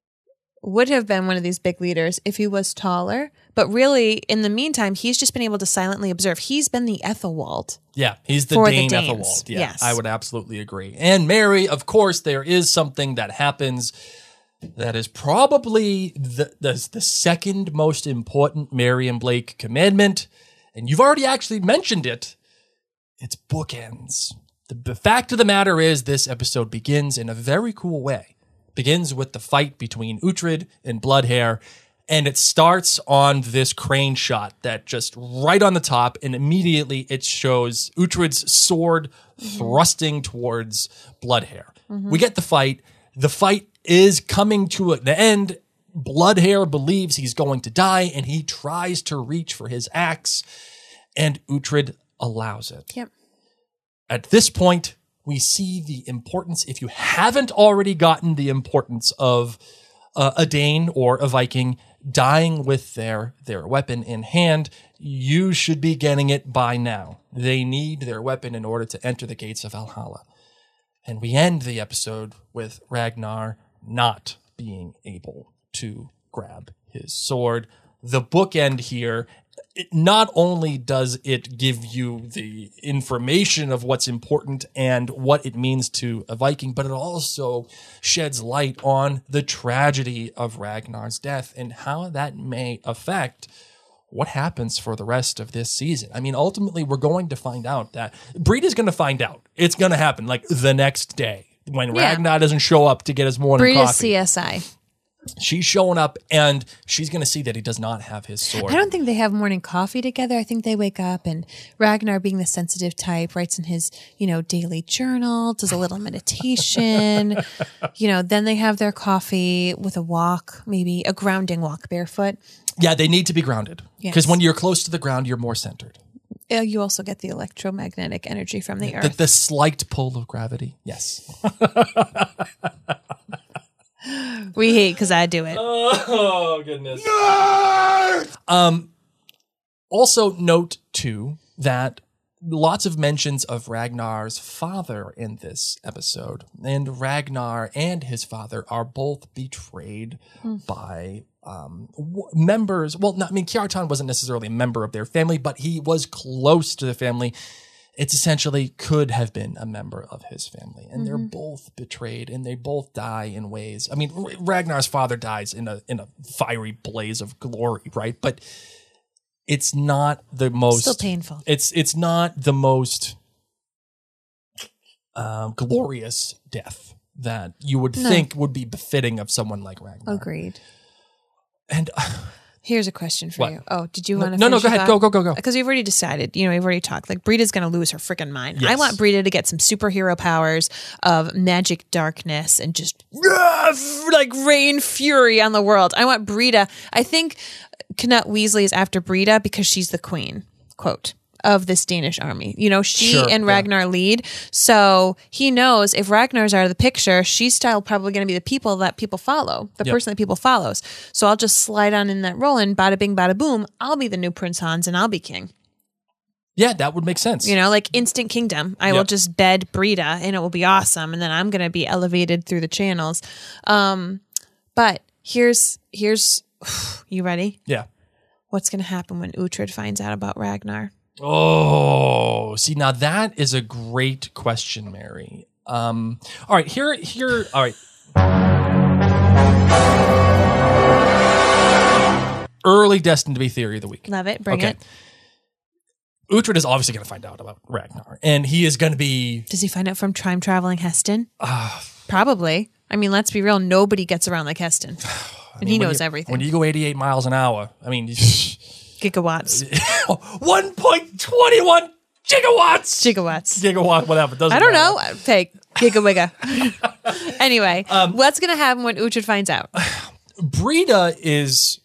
Speaker 3: would have been one of these big leaders if he was taller. But really, in the meantime, he's just been able to silently observe. He's been the Ethelwald.
Speaker 4: Yeah, he's the
Speaker 3: For the
Speaker 4: Dane
Speaker 3: Danes.
Speaker 4: Ethelwald. Yeah,
Speaker 3: Yes.
Speaker 4: I would absolutely agree. And Mary, of course, there is something that happens that is probably the, the, the second most important Mary and Blake commandment. And you've already actually mentioned it. It's bookends. The, the fact of the matter is this episode begins in a very cool way. Begins with the fight between Uhtred and Bloodhair. And it starts on this crane shot that just right on the top, and immediately it shows Uhtred's sword thrusting towards Bloodhair. We get the fight. The fight is coming to an end. Bloodhair believes he's going to die, and he tries to reach for his axe, and Uhtred allows it.
Speaker 3: Yep.
Speaker 4: At this point, we see the importance, if you haven't already gotten the importance of uh, a Dane or a Viking dying with their, their weapon in hand, you should be getting it by now. They need their weapon in order to enter the gates of Valhalla. And we end the episode with Ragnar not being able to grab his sword. The bookend here, it, not only does it give you the information of what's important and what it means to a Viking, but it also sheds light on the tragedy of Ragnar's death and how that may affect what happens for the rest of this season. I mean, ultimately, we're going to find out that Breed is going to find out. It's going to happen like the next day when
Speaker 3: Yeah.
Speaker 4: Ragnar doesn't show up to get his morning
Speaker 3: Breed is
Speaker 4: coffee.
Speaker 3: C S I.
Speaker 4: She's showing up and she's going to see that he does not have his sword.
Speaker 3: I don't think they have morning coffee together. I think they wake up and Ragnar, being the sensitive type, writes in his, you know, daily journal, does a little meditation. You know, then they have their coffee with a walk, maybe a grounding walk barefoot.
Speaker 4: Yeah, they need to be grounded.
Speaker 3: Yes.
Speaker 4: Because when you're close to the ground, you're more centered.
Speaker 3: Uh, You also get the electromagnetic energy from the
Speaker 4: The,
Speaker 3: earth.
Speaker 4: the slight pull of gravity. Yes.
Speaker 3: We hate because I do it.
Speaker 4: Oh, goodness. Um, also, note, too, that lots of mentions of Ragnar's father in this episode. And Ragnar and his father are both betrayed by um, w- members. Well, not, I mean, Kiartan wasn't necessarily a member of their family, but he was close to the family. It's essentially could have been a member of his family. And they're both betrayed and they both die in ways. I mean, R- Ragnar's father dies in a in a fiery blaze of glory, right? But it's not the most
Speaker 3: Still painful.
Speaker 4: It's it's not the most um, glorious death that you would
Speaker 3: No.
Speaker 4: think would be befitting of someone like Ragnar.
Speaker 3: Agreed.
Speaker 4: And
Speaker 3: Here's a question for
Speaker 4: What?
Speaker 3: you. Oh, did you
Speaker 4: No,
Speaker 3: want to?
Speaker 4: no, no, go ahead. Go, go, go, go.
Speaker 3: Because we've already decided. You know, we've already talked. Like Britta's going to lose her freaking mind. I
Speaker 4: Yes.
Speaker 3: want Britta to get some superhero powers of magic darkness and just uh, like rain fury on the world. I want Britta. I think Knut Weasley is after Britta because she's the queen. Quote. Of this Danish army. You know, she
Speaker 4: Sure,
Speaker 3: and
Speaker 4: yeah.
Speaker 3: Ragnar lead. So he knows if Ragnar's out of the picture, she's still probably going to be the people that people follow, the
Speaker 4: Yep.
Speaker 3: person that people follows. So I'll just slide on in that role and bada bing, bada boom. I'll be the new Prince Hans and I'll be king.
Speaker 4: yeah, that would make sense.
Speaker 3: You know, like instant kingdom. I will
Speaker 4: Yep.
Speaker 3: just bed Brita and it will be awesome. And then I'm going to be elevated through the channels. Um, but here's, here's, you ready?
Speaker 4: Yeah.
Speaker 3: What's going to happen when Uhtred finds out about Ragnar?
Speaker 4: Oh, see, now that is a great question, Mary. Um, all right, here, here, all right. Early Destined to Be theory of the week.
Speaker 3: Love it. Bring
Speaker 4: Okay.
Speaker 3: it.
Speaker 4: Uhtred is obviously going to find out about Ragnar, and he is going to be.
Speaker 3: Does he find out from time traveling Heston?
Speaker 4: Uh,
Speaker 3: Probably. I mean, let's be real. Nobody gets around like Heston. And he
Speaker 4: when
Speaker 3: knows
Speaker 4: you-
Speaker 3: everything.
Speaker 4: When you go eighty-eight miles an hour, I mean,
Speaker 3: Gigawatts.
Speaker 4: one point two one gigawatts.
Speaker 3: Gigawatts.
Speaker 4: Gigawatt, whatever. Doesn't
Speaker 3: I don't
Speaker 4: matter.
Speaker 3: know. Take Gigawigga. Anyway,
Speaker 4: Um,
Speaker 3: what's going to happen when Uhtred finds out?
Speaker 4: Brita is.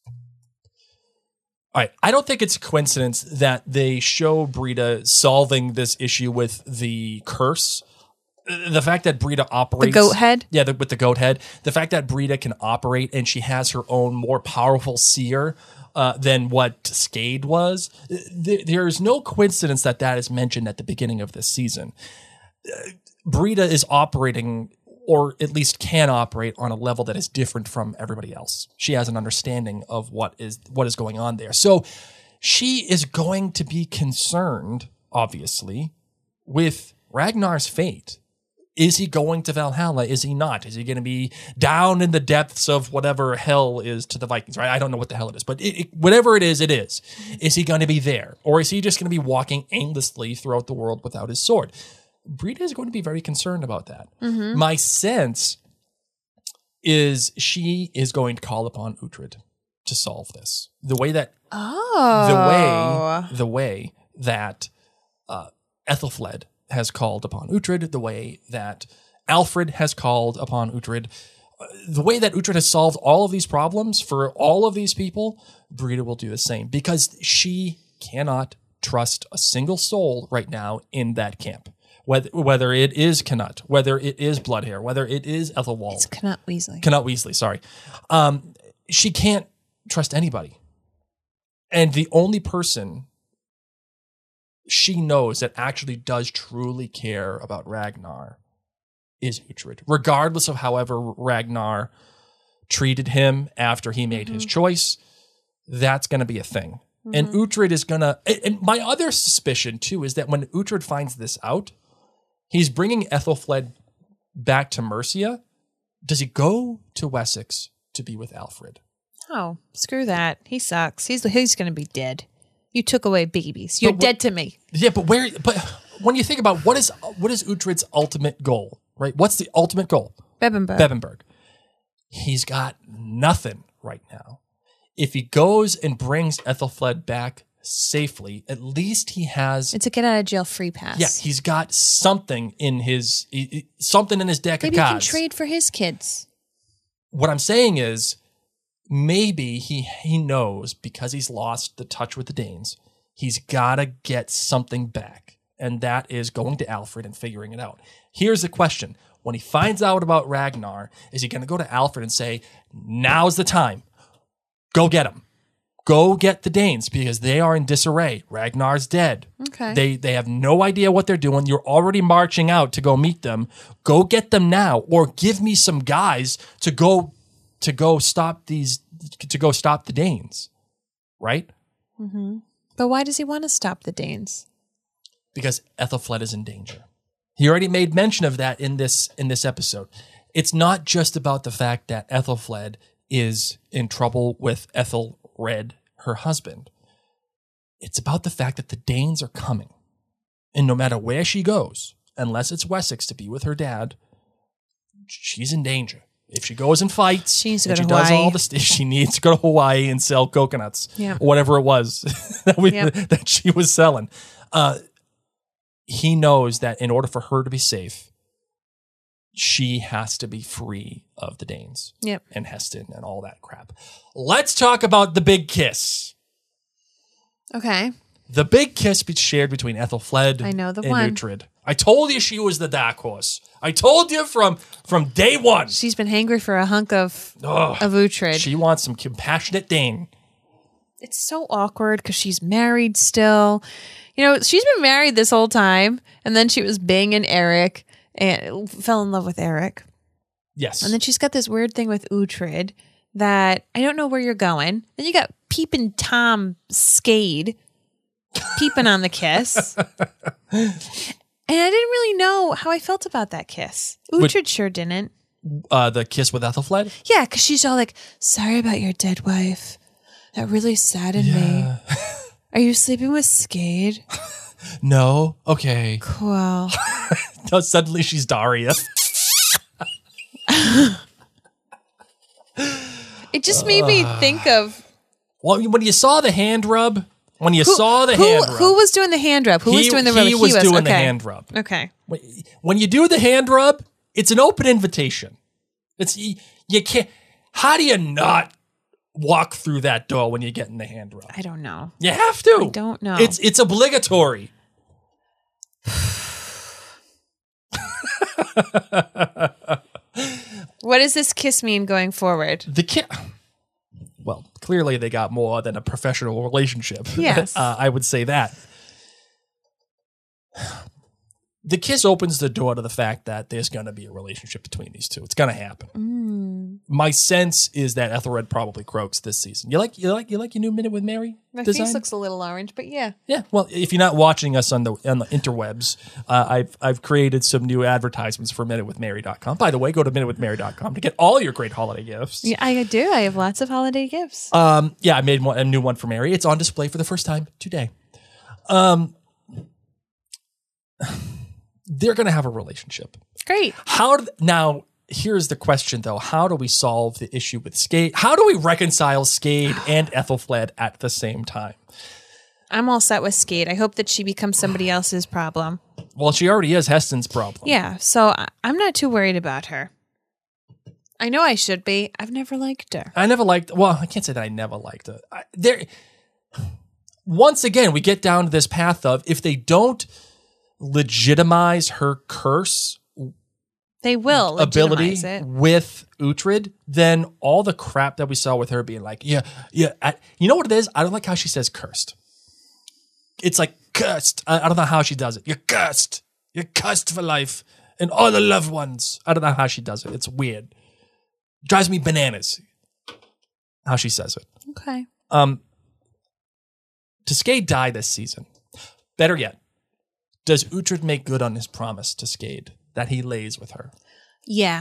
Speaker 4: All right, I don't think it's a coincidence that they show Brita solving this issue with the curse. The fact that Brita operates.
Speaker 3: The goat head?
Speaker 4: Yeah, the, with the goat head. The fact that Brita can operate and she has her own more powerful seer uh, than what Skade was. Th- there's no coincidence that that is mentioned at the beginning of this season. Uh, Brita is operating, or at least can operate, on a level that is different from everybody else. She has an understanding of what is what is going on there. So she is going to be concerned, obviously, with Ragnar's fate. Is he going to Valhalla? Is he not? Is he going to be down in the depths of whatever hell is to the Vikings, right? I don't know what the hell it is, but it, it, whatever it is, it is. Is he going to be there? Or is he just going to be walking aimlessly throughout the world without his sword? Brita is going to be very concerned about that. My sense is she is going to call upon Uhtred to solve this. The way that
Speaker 3: Oh.
Speaker 4: the way the way that uh, Ethelfled has called upon Uhtred, the way that Alfred has called upon Uhtred, uh, the way that Uhtred has solved all of these problems for all of these people, Brita will do the same because she cannot trust a single soul right now in that camp. Whether whether it is Knut, whether it is Bloodhair, whether it is Ethelwald,
Speaker 3: It's Knut Weasley.
Speaker 4: Knut Weasley, sorry. Um, she can't trust anybody. And the only person she knows that actually does truly care about Ragnar is Uhtred. Regardless of however Ragnar treated him after he made his choice, that's going to be a thing. And Uhtred is going to... And my other suspicion, too, is that when Uhtred finds this out, he's bringing Ethelfled back to Mercia. Does he go to Wessex to be with Alfred?
Speaker 3: Oh, screw that. He sucks. He's he's going to be dead. You took away babies. You're
Speaker 4: But what-
Speaker 3: dead to me.
Speaker 4: Yeah, but where? But when you think about what is what is Uhtred's ultimate goal, right? What's the ultimate goal?
Speaker 3: Bebenberg.
Speaker 4: Bebenberg. He's got nothing right now. If he goes and brings Ethelfled back safely, at least he has.
Speaker 3: It's a get out of jail free pass.
Speaker 4: Yeah, he's got something in his he- he- something in his deck
Speaker 3: Maybe
Speaker 4: of
Speaker 3: he can
Speaker 4: cards.
Speaker 3: trade for his kids.
Speaker 4: What I'm saying is, maybe he he knows because he's lost the touch with the Danes, he's got to get something back, and that is going to Alfred and figuring it out. Here's the question: when he finds out about Ragnar, is he going to go to Alfred and say, "Now's the time. Go get him. Go get the Danes because they are in disarray. Ragnar's dead.
Speaker 3: Okay.
Speaker 4: They they have no idea what they're doing. You're already marching out to go meet them. Go get them now, or give me some guys to go to go stop these, to go stop the Danes, right?
Speaker 3: But why does he want to stop the Danes?
Speaker 4: Because Ethelfled is in danger. He already made mention of that in this in this episode. It's not just about the fact that Ethelfled is in trouble with Ethelred, her husband. It's about the fact that the Danes are coming. And no matter where she goes, unless it's Wessex to be with her dad, she's in danger. If she goes and fights,
Speaker 3: She needs to
Speaker 4: and
Speaker 3: go
Speaker 4: she
Speaker 3: to
Speaker 4: does
Speaker 3: Hawaii.
Speaker 4: all the st- she needs to go to Hawaii and sell coconuts,
Speaker 3: Yeah.
Speaker 4: or whatever it was that, we,
Speaker 3: Yep.
Speaker 4: that she was selling. Uh, he knows that in order for her to be safe, she has to be free of the Danes
Speaker 3: Yep.
Speaker 4: and Heston and all that crap. Let's talk about the big kiss.
Speaker 3: Okay.
Speaker 4: The big kiss be shared between Ethelfled
Speaker 3: I know the
Speaker 4: and
Speaker 3: one.
Speaker 4: Uhtred. I told you she was the dark horse. I told you from from day one.
Speaker 3: She's been hangry for a hunk of
Speaker 4: Ugh.
Speaker 3: of Uhtred.
Speaker 4: She wants some compassionate Dane.
Speaker 3: It's so awkward because she's married still. You know, she's been married this whole time, and then she was banging Eric and fell in love with Eric.
Speaker 4: Yes.
Speaker 3: And then she's got this weird thing with Uhtred that I don't know where you're going. Then you got peeping Tom Skade peeping on the kiss. And I didn't really know how I felt about that kiss.
Speaker 4: Would-
Speaker 3: Uhtred sure didn't.
Speaker 4: uh, the kiss with Ethelfled.
Speaker 3: Yeah, because she's all like, sorry about your dead wife. That really saddened me. Are you sleeping with Skade?
Speaker 4: No. Okay.
Speaker 3: Cool.
Speaker 4: No, suddenly she's Daria.
Speaker 3: It just made me think of
Speaker 4: Well, when you saw the hand rub, when you
Speaker 3: who,
Speaker 4: saw the
Speaker 3: who,
Speaker 4: hand rub,
Speaker 3: who was doing the hand rub? Who was
Speaker 4: he,
Speaker 3: doing the
Speaker 4: he
Speaker 3: rub?
Speaker 4: was doing the
Speaker 3: okay.
Speaker 4: hand rub.
Speaker 3: Okay.
Speaker 4: When- When you do the hand rub, it's an open invitation. It's you, you can't. How do you not walk through that door when you get in the hand rub?
Speaker 3: I don't know.
Speaker 4: You have to.
Speaker 3: I don't know.
Speaker 4: It's it's obligatory.
Speaker 3: What does this kiss mean going forward?
Speaker 4: The kid. Well, clearly they got more than a professional relationship.
Speaker 3: Yes.
Speaker 4: uh, I would say that. The kiss opens the door to the fact that there's going to be a relationship between these two. It's going to happen.
Speaker 3: Mm.
Speaker 4: My sense is that Ethelred probably croaks this season. You like you like you like your new Minute with Mary
Speaker 3: My
Speaker 4: design?
Speaker 3: face looks a little orange, but yeah.
Speaker 4: Yeah. Well, if you're not watching us on the on the interwebs, uh, I've I've created some new advertisements for minute with mary dot com. By the way, go to minute with mary dot com to get all your great holiday gifts.
Speaker 3: Yeah, I do. I have lots of holiday gifts.
Speaker 4: Um, yeah, I made one, a new one for Mary. It's on display for the first time today. Um, they're going to have a relationship.
Speaker 3: Great.
Speaker 4: How do, now? Here's the question, though: how do we solve the issue with Skade? How do we reconcile Skade and Ethelfled at the same time?
Speaker 3: I'm all set with Skade. I hope that she becomes somebody else's problem.
Speaker 4: Well, she already is Heston's problem.
Speaker 3: Yeah, so I- I'm not too worried about her. I know I should be. I've never liked her.
Speaker 4: I never liked. Well, I can't say that I never liked it. I, there. Once again, we get down to this path of if they don't legitimize her curse
Speaker 3: They will
Speaker 4: ability
Speaker 3: legitimize it.
Speaker 4: with Uhtred, then all the crap that we saw with her being like, yeah, yeah, I, you know what it is? I don't like how she says cursed. It's like cursed. I, I don't know how she does it. You're cursed. You're cursed for life and all the loved ones. I don't know how she does it. It's weird. Drives me bananas how she says it.
Speaker 3: Okay.
Speaker 4: Um, does Skade die this season? Better yet, does Uhtred make good on his promise to Skade that he lays with her?
Speaker 3: Yeah.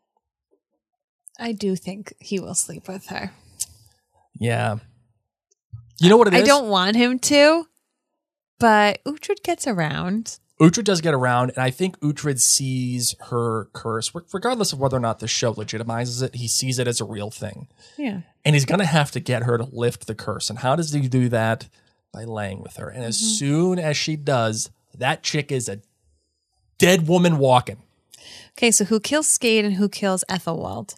Speaker 3: I do think he will sleep with her.
Speaker 4: Yeah. You know what it is?
Speaker 3: I don't want him to, but Uhtred gets around.
Speaker 4: Uhtred does get around, and I think Uhtred sees her curse, regardless of whether or not the show legitimizes it, he sees it as a real thing.
Speaker 3: Yeah.
Speaker 4: And he's going to have to get her to lift the curse. And how does he do that? By laying with her. And as soon as she does, that chick is a dead woman walking.
Speaker 3: Okay, so who kills Skade and who kills Ethelwald?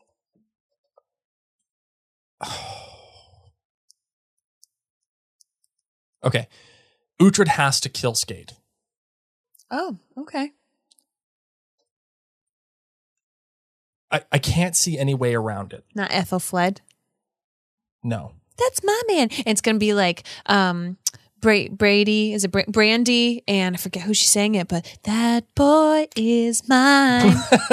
Speaker 4: Okay. Uhtred has to kill Skade.
Speaker 3: Oh, okay.
Speaker 4: I, I can't see any way around it.
Speaker 3: Not Ethelfled.
Speaker 4: No.
Speaker 3: That's my man. And it's going to be like um, Bra- Brady, is it Bra- Brandy? And I forget who she sang it, but that boy is mine.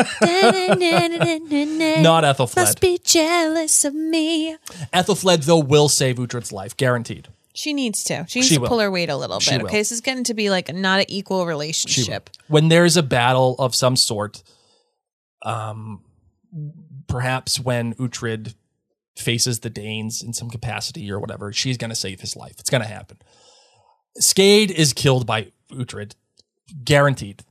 Speaker 4: Not Ethelfled.
Speaker 3: Must be jealous of me.
Speaker 4: Ethelfled, though, will save Uhtred's life, guaranteed.
Speaker 3: She needs to. She needs
Speaker 4: She
Speaker 3: to
Speaker 4: will.
Speaker 3: pull her weight a little
Speaker 4: She
Speaker 3: bit.
Speaker 4: will.
Speaker 3: Okay, this is getting to be like a, not an equal relationship.
Speaker 4: When there's a battle of some sort, um, perhaps when Uhtred faces the Danes in some capacity or whatever, she's going to save his life. It's going to happen. Skade is killed by Uhtred, guaranteed.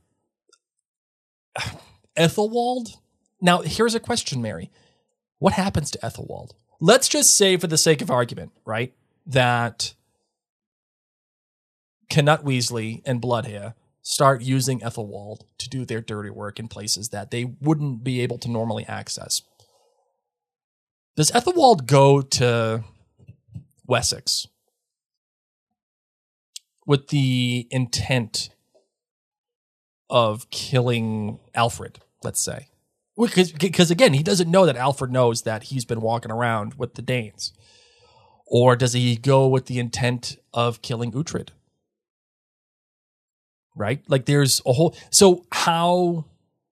Speaker 4: Ethelwald? Now, here's a question, Mary. What happens to Ethelwald? Let's just say, for the sake of argument, right, that Knut Weasley and Bloodhair start using Ethelwald to do their dirty work in places that they wouldn't be able to normally access. Does Ethelwald go to Wessex with the intent of killing Alfred, let's say? Because, again, he doesn't know that Alfred knows that he's been walking around with the Danes. Or does he go with the intent of killing Uhtred? Right? Like there's a whole... So how...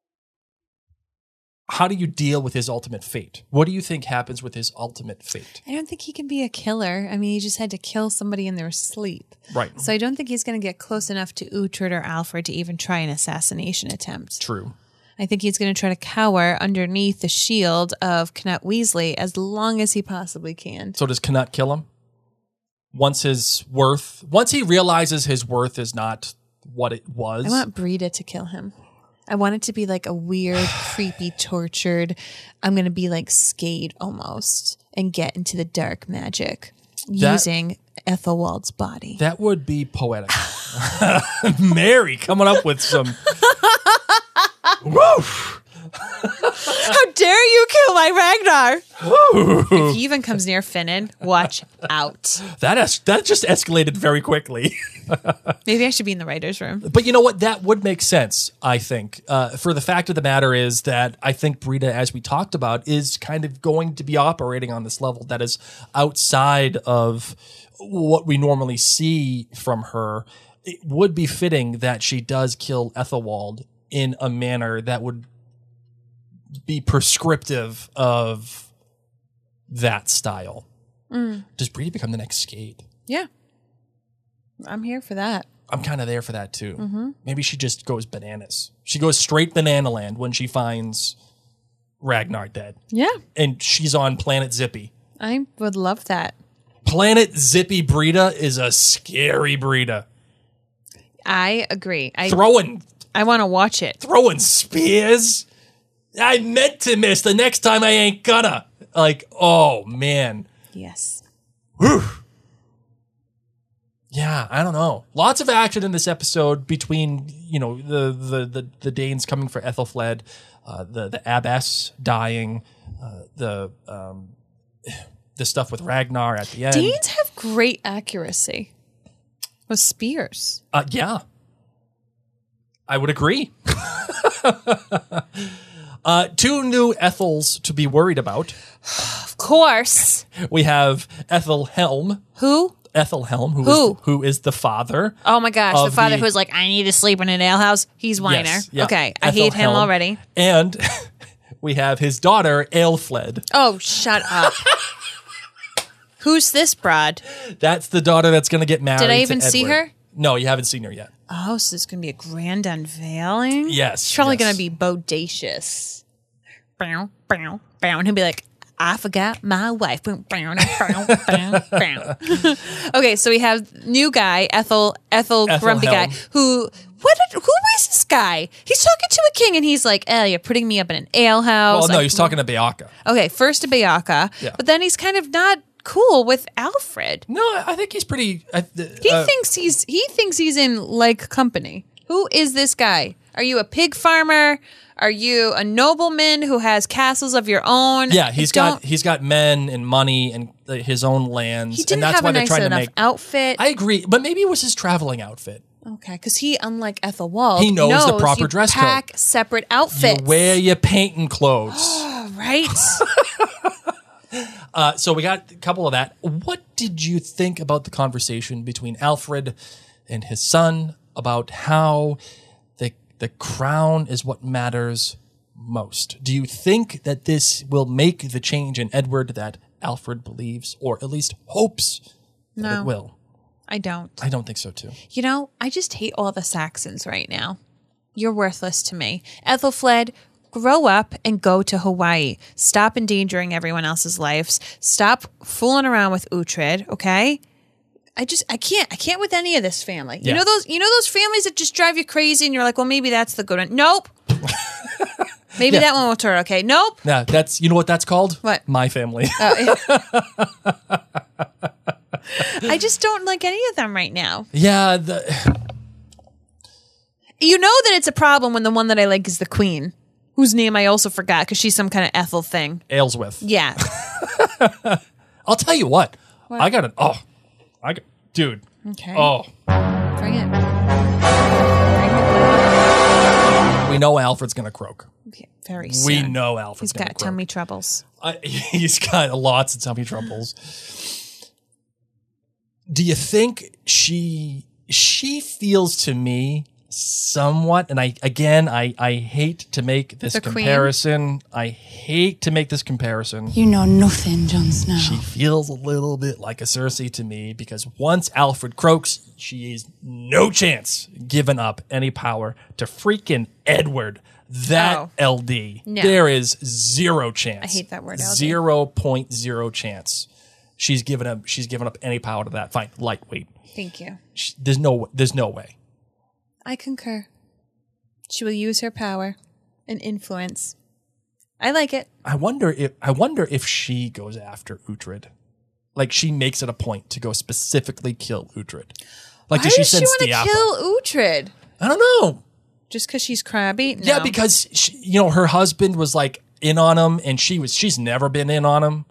Speaker 4: How do you deal with his ultimate fate? What do you think happens with his ultimate fate?
Speaker 3: I don't think he can be a killer. I mean, he just had to kill somebody in their sleep.
Speaker 4: Right.
Speaker 3: So I don't think he's going to get close enough to Uhtred or Alfred to even try an assassination attempt.
Speaker 4: True.
Speaker 3: I think he's going to try to cower underneath the shield of Knut Weasley as long as he possibly can.
Speaker 4: So does Knut kill him? Once his worth... Once he realizes his worth is not what it was...
Speaker 3: I want Brita to kill him. I want it to be like a weird, creepy, tortured. I'm going to be like Skade almost and get into the dark magic
Speaker 4: That-
Speaker 3: using Ethelwald's body.
Speaker 4: That would be poetic. Mary coming up with some... Woof!
Speaker 3: How dare you kill my Ragnar? If he even comes near Finnan, watch out.
Speaker 4: That es- that just escalated very quickly.
Speaker 3: Maybe I should be in the writer's room.
Speaker 4: But you know what? That would make sense, I think. Uh, for the fact of the matter is that I think Brita, as we talked about, is kind of going to be operating on this level that is outside of what we normally see from her. It would be fitting that she does kill Ethelwald in a manner that would be prescriptive of that style.
Speaker 3: Mm.
Speaker 4: Does Brita become the next Skade?
Speaker 3: Yeah. I'm here for that.
Speaker 4: I'm kind of there for that too.
Speaker 3: Mm-hmm.
Speaker 4: Maybe she just goes bananas. She goes straight banana land when she finds Ragnar dead.
Speaker 3: Yeah.
Speaker 4: And she's on Planet Zippy.
Speaker 3: I would love that.
Speaker 4: Planet Zippy Brita is a scary Brita.
Speaker 3: I agree. I
Speaker 4: Throwing
Speaker 3: I want to watch it.
Speaker 4: throwing spears. I meant to miss. The next time I ain't gonna. Like, oh man.
Speaker 3: Yes.
Speaker 4: Whew. Yeah, I don't know. Lots of action in this episode between, you know, the the the, the Danes coming for Ethelfled, uh, the the abbess dying, uh, the um, the stuff with Ragnar at the end.
Speaker 3: Danes have great accuracy with spears.
Speaker 4: Uh, yeah, I would agree. uh, two new Ethels to be worried about.
Speaker 3: Of course.
Speaker 4: We have Ethelhelm.
Speaker 3: Who?
Speaker 4: Ethelhelm, who,
Speaker 3: Who?
Speaker 4: Is, who is the father.
Speaker 3: Oh my gosh, the
Speaker 4: Of
Speaker 3: father
Speaker 4: the-
Speaker 3: who's like, I need to sleep in an alehouse. He's Weiner.
Speaker 4: Yes, yeah.
Speaker 3: Okay, I hate him
Speaker 4: Ethelhelm.
Speaker 3: already.
Speaker 4: And we have his daughter, Aelfled.
Speaker 3: Oh, shut up. Who's this broad?
Speaker 4: That's the daughter that's going to get married.
Speaker 3: Did I
Speaker 4: to
Speaker 3: even see
Speaker 4: Edward.
Speaker 3: her?
Speaker 4: No, you haven't seen her yet.
Speaker 3: Oh, so it's going to be a grand unveiling?
Speaker 4: Yes,
Speaker 3: It's probably
Speaker 4: yes.
Speaker 3: going to be bodacious. Bow, bow, bow. And he'll be like, I forgot my wife. Bow, bow, bow, bow, bow. Okay, so we have new guy, Ethel, Ethel,
Speaker 4: Ethel
Speaker 3: grumpy
Speaker 4: Helm.
Speaker 3: guy, who, what? Who is this guy? He's talking to a king, and he's like, "Oh, you're putting me up in an alehouse."
Speaker 4: Well, no,
Speaker 3: Like,
Speaker 4: he's talking to Beaka.
Speaker 3: Okay, first to Beaka,
Speaker 4: Yeah.
Speaker 3: but then he's kind of not cool with Alfred.
Speaker 4: No, I think he's pretty. I,
Speaker 3: He
Speaker 4: uh,
Speaker 3: thinks he's he thinks he's in like company. Who is this guy? Are you a pig farmer? Are you a nobleman who has castles of your own?
Speaker 4: Yeah, he's
Speaker 3: I don't-
Speaker 4: got he's got men and money and uh, his own lands.
Speaker 3: He didn't
Speaker 4: and that's
Speaker 3: have
Speaker 4: why
Speaker 3: a
Speaker 4: they're
Speaker 3: nice
Speaker 4: trying
Speaker 3: enough
Speaker 4: to make.
Speaker 3: outfit.
Speaker 4: I agree, but maybe it was his traveling outfit.
Speaker 3: okay, because he, unlike Ethelwald,
Speaker 4: He knows the proper
Speaker 3: you
Speaker 4: dress code.
Speaker 3: pack separate outfits.
Speaker 4: You wear your painting clothes.
Speaker 3: right?
Speaker 4: uh, so we got a couple of that. What did you think about the conversation between Alfred and his son about how the the crown is what matters most? Do you think that this will make the change in Edward that Alfred believes, or at least hopes that
Speaker 3: No.
Speaker 4: it will?
Speaker 3: I don't.
Speaker 4: I don't think so too.
Speaker 3: You know, I just hate all the Saxons right now. You're worthless to me. Ethelfled, grow up and go to Hawaii. Stop endangering everyone else's lives. Stop fooling around with Uhtred, okay? I just I can't I can't with any of this family. You
Speaker 4: Yeah.
Speaker 3: know those you know those families that just drive you crazy and you're like, well, maybe that's the good one. Nope. Maybe
Speaker 4: Yeah.
Speaker 3: that one will turn okay. Nope.
Speaker 4: Yeah, that's you know what that's called?
Speaker 3: What?
Speaker 4: My family.
Speaker 3: I just don't like any of them right now.
Speaker 4: yeah, the,
Speaker 3: You know that it's a problem when the one that I like is the queen, whose name I also forgot because she's some kind of Ethel thing.
Speaker 4: Aylesworth.
Speaker 3: Yeah.
Speaker 4: I'll tell you what. I got an oh, I got dude.
Speaker 3: Okay.
Speaker 4: Oh,
Speaker 3: Bring it.
Speaker 4: we know Alfred's gonna croak.
Speaker 3: Okay, very soon.
Speaker 4: We know Alfred's
Speaker 3: He's
Speaker 4: gonna
Speaker 3: got
Speaker 4: croak.
Speaker 3: tummy troubles.
Speaker 4: I, he's got lots of tummy troubles. Do you think she she feels to me somewhat, and I again I I hate to make this
Speaker 3: The queen?
Speaker 4: comparison. I hate to make this comparison.
Speaker 6: You know nothing, Jon Snow.
Speaker 4: She feels a little bit like a Cersei to me because once Alfred croaks, she is no chance giving up any power to freaking Edward. That
Speaker 3: Oh.
Speaker 4: L D.
Speaker 3: No.
Speaker 4: There is zero chance.
Speaker 3: I hate that word, L D.
Speaker 4: Zero point zero chance. She's given up. She's given up any power to that. Fine, lightweight.
Speaker 3: Thank you.
Speaker 4: She, there's no. There's no way.
Speaker 3: I concur. She will use her power and influence. I like it.
Speaker 4: I wonder if. I wonder if she goes after Uhtred. Like she makes it a point to go specifically kill Uhtred. Like
Speaker 3: Why
Speaker 4: does she
Speaker 3: does she
Speaker 4: send
Speaker 3: want to
Speaker 4: Stiapa?
Speaker 3: kill Uhtred?
Speaker 4: I don't know.
Speaker 3: Just because she's crabby? No.
Speaker 4: Yeah, because she, you know her husband was like in on him, and she was. She's never been in on him.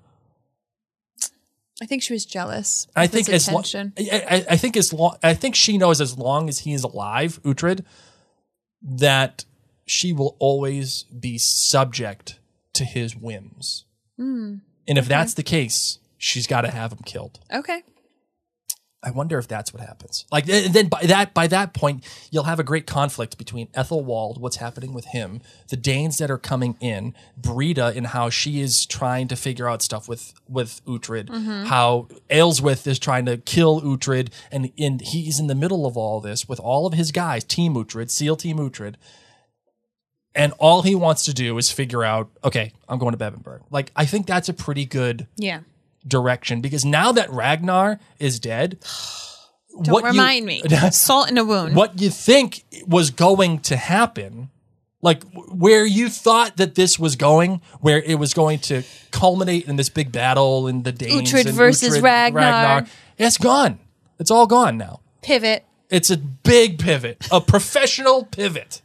Speaker 3: I think she was jealous.
Speaker 4: I
Speaker 3: of
Speaker 4: think
Speaker 3: his
Speaker 4: as long.
Speaker 3: attention.
Speaker 4: I, I, I think as long. I think she knows as long as he is alive, Uhtred, that she will always be subject to his whims.
Speaker 3: Mm,
Speaker 4: And if that's the case, she's got to have him killed.
Speaker 3: okay.
Speaker 4: I wonder if that's what happens. Like, and then by that by that point, you'll have a great conflict between Ethelwald, what's happening with him, the Danes that are coming in, Breda, and how she is trying to figure out stuff with with Uhtred, how Aylesworth is trying to kill Uhtred, and and he's in the middle of all this with all of his guys, Team Uhtred, SEAL Team Uhtred, and all he wants to do is figure out, okay, I'm going to Bebbanburg. Like, I think that's a pretty good
Speaker 3: Yeah.
Speaker 4: direction because now that Ragnar is dead,
Speaker 3: Don't
Speaker 4: what
Speaker 3: remind
Speaker 4: you,
Speaker 3: me. Salt in a wound.
Speaker 4: What you think was going to happen, like where you thought that this was going, where it was going to culminate in this big battle in the Danes
Speaker 3: Uhtred
Speaker 4: and
Speaker 3: versus
Speaker 4: Uhtred,
Speaker 3: Ragnar.
Speaker 4: it's gone. It's all gone now.
Speaker 3: Pivot.
Speaker 4: It's a big pivot, a professional pivot.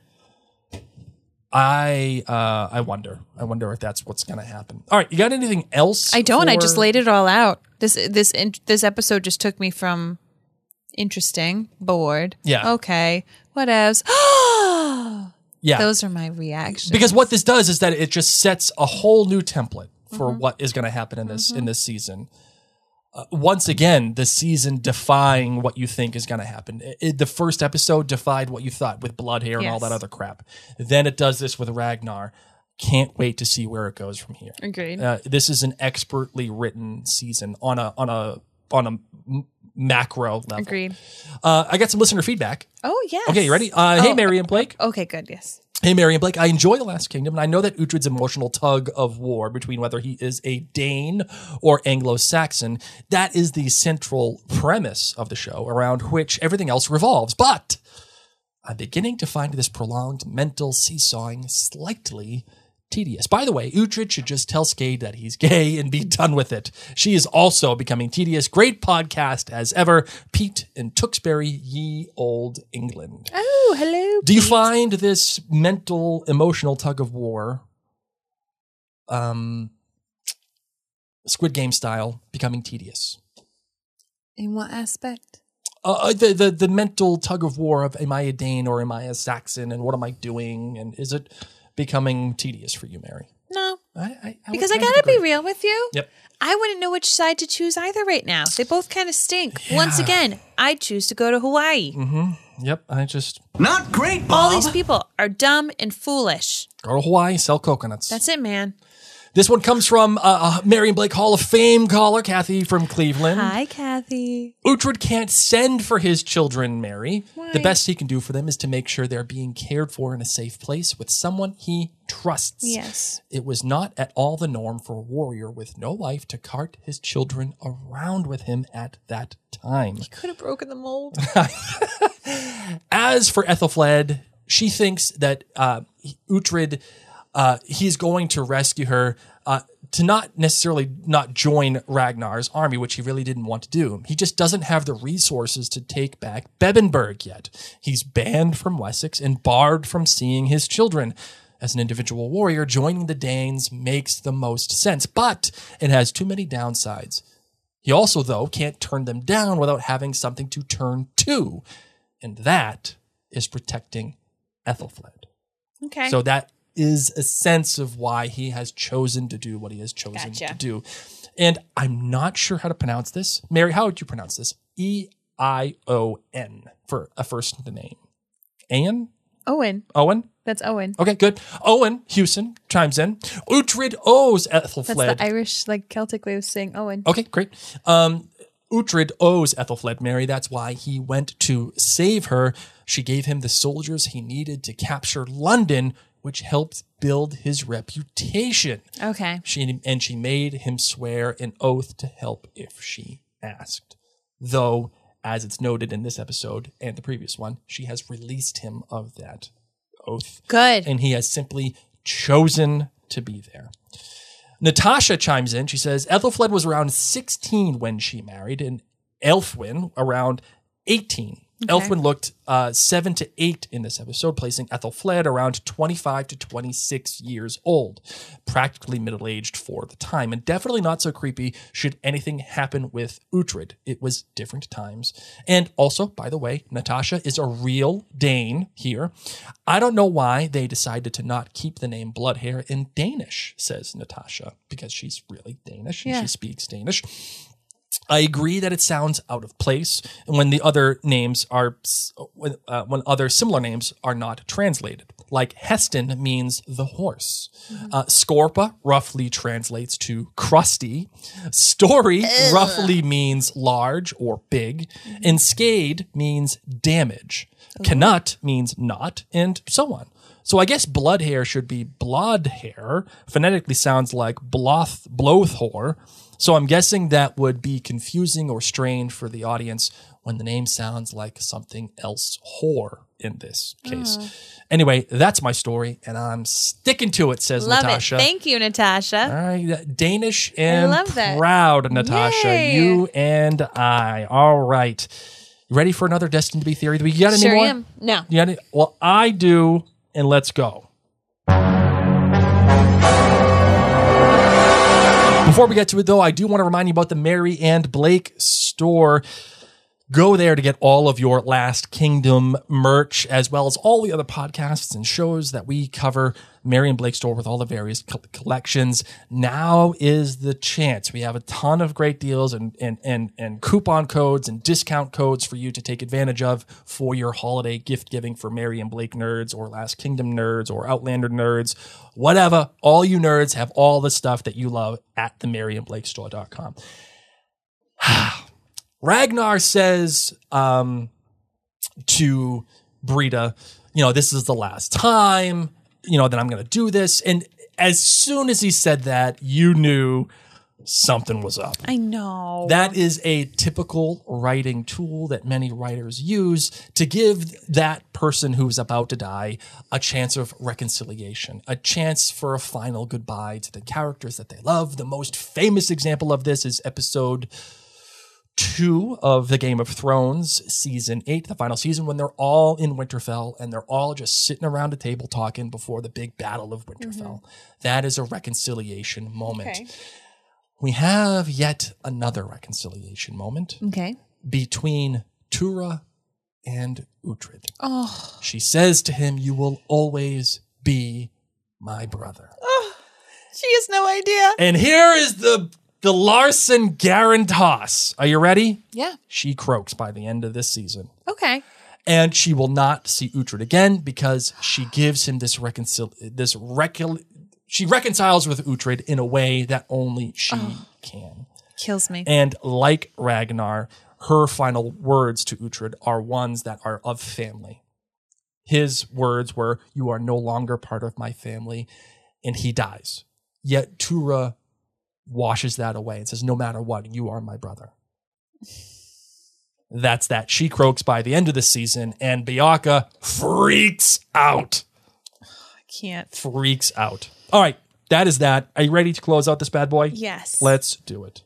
Speaker 4: I uh, I wonder. I wonder if that's what's going to happen. All right, you got anything else?
Speaker 3: I don't. I just
Speaker 4: for-
Speaker 3: laid it all out. This this in, this episode just took me from interesting, bored.
Speaker 4: Yeah.
Speaker 3: Okay. What else?
Speaker 4: Yeah.
Speaker 3: Those are my reactions.
Speaker 4: Because what this does is that it just sets a whole new template for
Speaker 3: Mm-hmm.
Speaker 4: what is going to happen in this in this season. Uh, once again, the season defying what you think is going to happen. It- it- the first episode defied what you thought with Bloodhair and all
Speaker 3: Yes.
Speaker 4: that other crap. Then it does this with Ragnar. Can't wait to see where it goes from here.
Speaker 3: Agreed.
Speaker 4: Uh, this is an expertly written season on a on a on a m- macro level.
Speaker 3: Agreed.
Speaker 4: Uh, I got some listener feedback.
Speaker 3: Oh yes.
Speaker 4: Okay, you ready? Uh, Hey,
Speaker 3: Oh,
Speaker 4: Mary and Blake.
Speaker 3: Okay. Good. Yes.
Speaker 4: Hey, Mary and Blake, I enjoy The Last Kingdom, and I know that Uhtred's emotional tug of war between whether he is a Dane or Anglo-Saxon, that is the central premise of the show around which everything else revolves. But I'm beginning to find this prolonged mental seesawing slightly tedious. By the way, Uhtred should just tell Skade that he's gay and be done with it. She is also becoming tedious. Great podcast as ever. Pete in Tewkesbury, ye old England.
Speaker 3: Oh, hello.
Speaker 4: Do you find this mental, emotional tug of war, um, Squid Game style, becoming tedious?
Speaker 3: In what aspect?
Speaker 4: Uh, the, the the mental tug of war of am I a Dane or am I a Saxon and what am I doing, and is it becoming tedious for you, Mary?
Speaker 3: No,
Speaker 4: I, I, I would
Speaker 3: because I
Speaker 4: kind of
Speaker 3: gotta be
Speaker 4: agree.
Speaker 3: real with you.
Speaker 4: Yep.
Speaker 3: I wouldn't know which side to choose either right now. They both kind of stink. Once again, I choose to go to Hawaii.
Speaker 4: Yep, I just
Speaker 7: Not great, Bob.
Speaker 3: All these people are dumb and foolish.
Speaker 4: go to Hawaii, sell coconuts.
Speaker 3: That's it, man.
Speaker 4: This one comes from uh, uh, Marion Blake Hall of Fame caller, Kathy from Cleveland.
Speaker 3: Hi, Kathy.
Speaker 4: Uhtred can't send for his children, Mary.
Speaker 3: Why?
Speaker 4: The best he can do for them is to make sure they're being cared for in a safe place with someone he trusts.
Speaker 3: Yes.
Speaker 4: It was not at all the norm for a warrior with no wife to cart his children around with him at that time.
Speaker 3: Could have broken the mold.
Speaker 4: As for Ethelfled, she thinks that uh, Uhtred, uh, he's going to rescue her uh, to not necessarily not join Ragnar's army, which he really didn't want to do. He just doesn't have the resources to take back Bebbanburg yet. He's banned from Wessex and barred from seeing his children. As an individual warrior, joining the Danes makes the most sense, but it has too many downsides. He also, though, can't turn them down without having something to turn to, and that is protecting Ethelfled.
Speaker 3: Okay.
Speaker 4: So that is a sense of why he has chosen to do what he has chosen
Speaker 3: Gotcha.
Speaker 4: to do. And I'm not sure how to pronounce this. Mary, how would you pronounce this? E I O N for a first name. Anne?
Speaker 3: Owen.
Speaker 4: Owen?
Speaker 3: That's Owen.
Speaker 4: Okay, good. Owen Hewson chimes in. Uhtred owes
Speaker 3: That's
Speaker 4: Ethelfled.
Speaker 3: the Irish, like, Celtic way of saying Owen.
Speaker 4: Okay, great. Um, Uhtred owes Ethelfled Mary. That's why he went to save her. She gave him the soldiers he needed to capture London, which helped build his reputation.
Speaker 3: Okay.
Speaker 4: She and she made him swear an oath to help if she asked. Though, as it's noted in this episode and the previous one, she has released him of that oath.
Speaker 3: Good.
Speaker 4: And he has simply chosen to be there. Natasha chimes in. She says, Ethelfled was around sixteen when she married, and Elfwin around eighteen.
Speaker 3: Okay.
Speaker 4: Elfwin looked uh, seven to eight in this episode, placing Ethelfled around twenty-five to twenty-six years old, practically middle-aged for the time, and definitely not so creepy should anything happen with Uhtred. It was different times. And also, by the way, Natasha is a real Dane here. I don't know why they decided to not keep the name Bloodhair in Danish, says Natasha, because she's really Danish and
Speaker 3: Yeah.
Speaker 4: she speaks Danish. I agree that it sounds out of place when the other names are, when, uh, when other similar names are not translated. Like Heston means the horse. Uh, Scorpa roughly translates to crusty. Story roughly means large or big. And Skade means damage. Canut means not, and so on. So I guess Bloodhair should be Bloodhair. Phonetically sounds like Bloth, Blothor. So I'm guessing that would be confusing or strange for the audience when the name sounds like something else, whore, in this case. Anyway, that's my story, and I'm sticking to it, says
Speaker 3: Love
Speaker 4: Natasha.
Speaker 3: it. Thank you, Natasha.
Speaker 4: All right, Danish and
Speaker 3: love that.
Speaker 4: proud, Natasha.
Speaker 3: Yay.
Speaker 4: You and I. All right. You ready for another Destined to Be theory? Do we got any
Speaker 3: Sure
Speaker 4: more?
Speaker 3: am. No.
Speaker 4: You got any? Well, I do, and let's go. Before we get to it, though, I do want to remind you about the Mary and Blake store. Go there to get all of your Last Kingdom merch, as well as all the other podcasts and shows that we cover. Mary and Blake store with all the various co- collections. Now is the chance. We have a ton of great deals and, and, and, and coupon codes and discount codes for you to take advantage of for your holiday gift giving for Mary and Blake nerds or Last Kingdom nerds or Outlander nerds, whatever. All you nerds have all the stuff that you love at the mary and blake store dot com. Ragnar says um, to Brita, you know, this is the last time, you know, that I'm going to do this. And as soon as he said that, you knew something was up.
Speaker 3: I know.
Speaker 4: That is a typical writing tool that many writers use to give that person who's about to die a chance of reconciliation, a chance for a final goodbye to the characters that they love. The most famous example of this is episode two of the Game of Thrones, season eight, the final season, when they're all in Winterfell and they're all just sitting around a table talking before the big battle of Winterfell. Mm-hmm. That is a reconciliation moment.
Speaker 3: Okay.
Speaker 4: We have yet another reconciliation moment
Speaker 3: Okay.
Speaker 4: between Tura and Uhtred.
Speaker 3: Oh.
Speaker 4: She says to him, "You will always be my brother."
Speaker 3: She has no idea.
Speaker 4: And here is the The Larson Garantos. Are you ready?
Speaker 3: Yeah.
Speaker 4: She croaks by the end of this season.
Speaker 3: Okay.
Speaker 4: And she will not see Uhtred again because she gives him this reconcil this recol she reconciles with Uhtred in a way that only she oh. can.
Speaker 3: Kills me.
Speaker 4: And like Ragnar, her final words to Uhtred are ones that are of family. His words were, "You are no longer part of my family," and he dies. Yet Tura washes that away and says, "No matter what, you are my brother." That's that. She croaks by the end of the season, and Beocca freaks out.
Speaker 3: I can't.
Speaker 4: Freaks out. All right, that is that. Are you ready to close out this bad boy?
Speaker 3: Yes.
Speaker 4: Let's do it.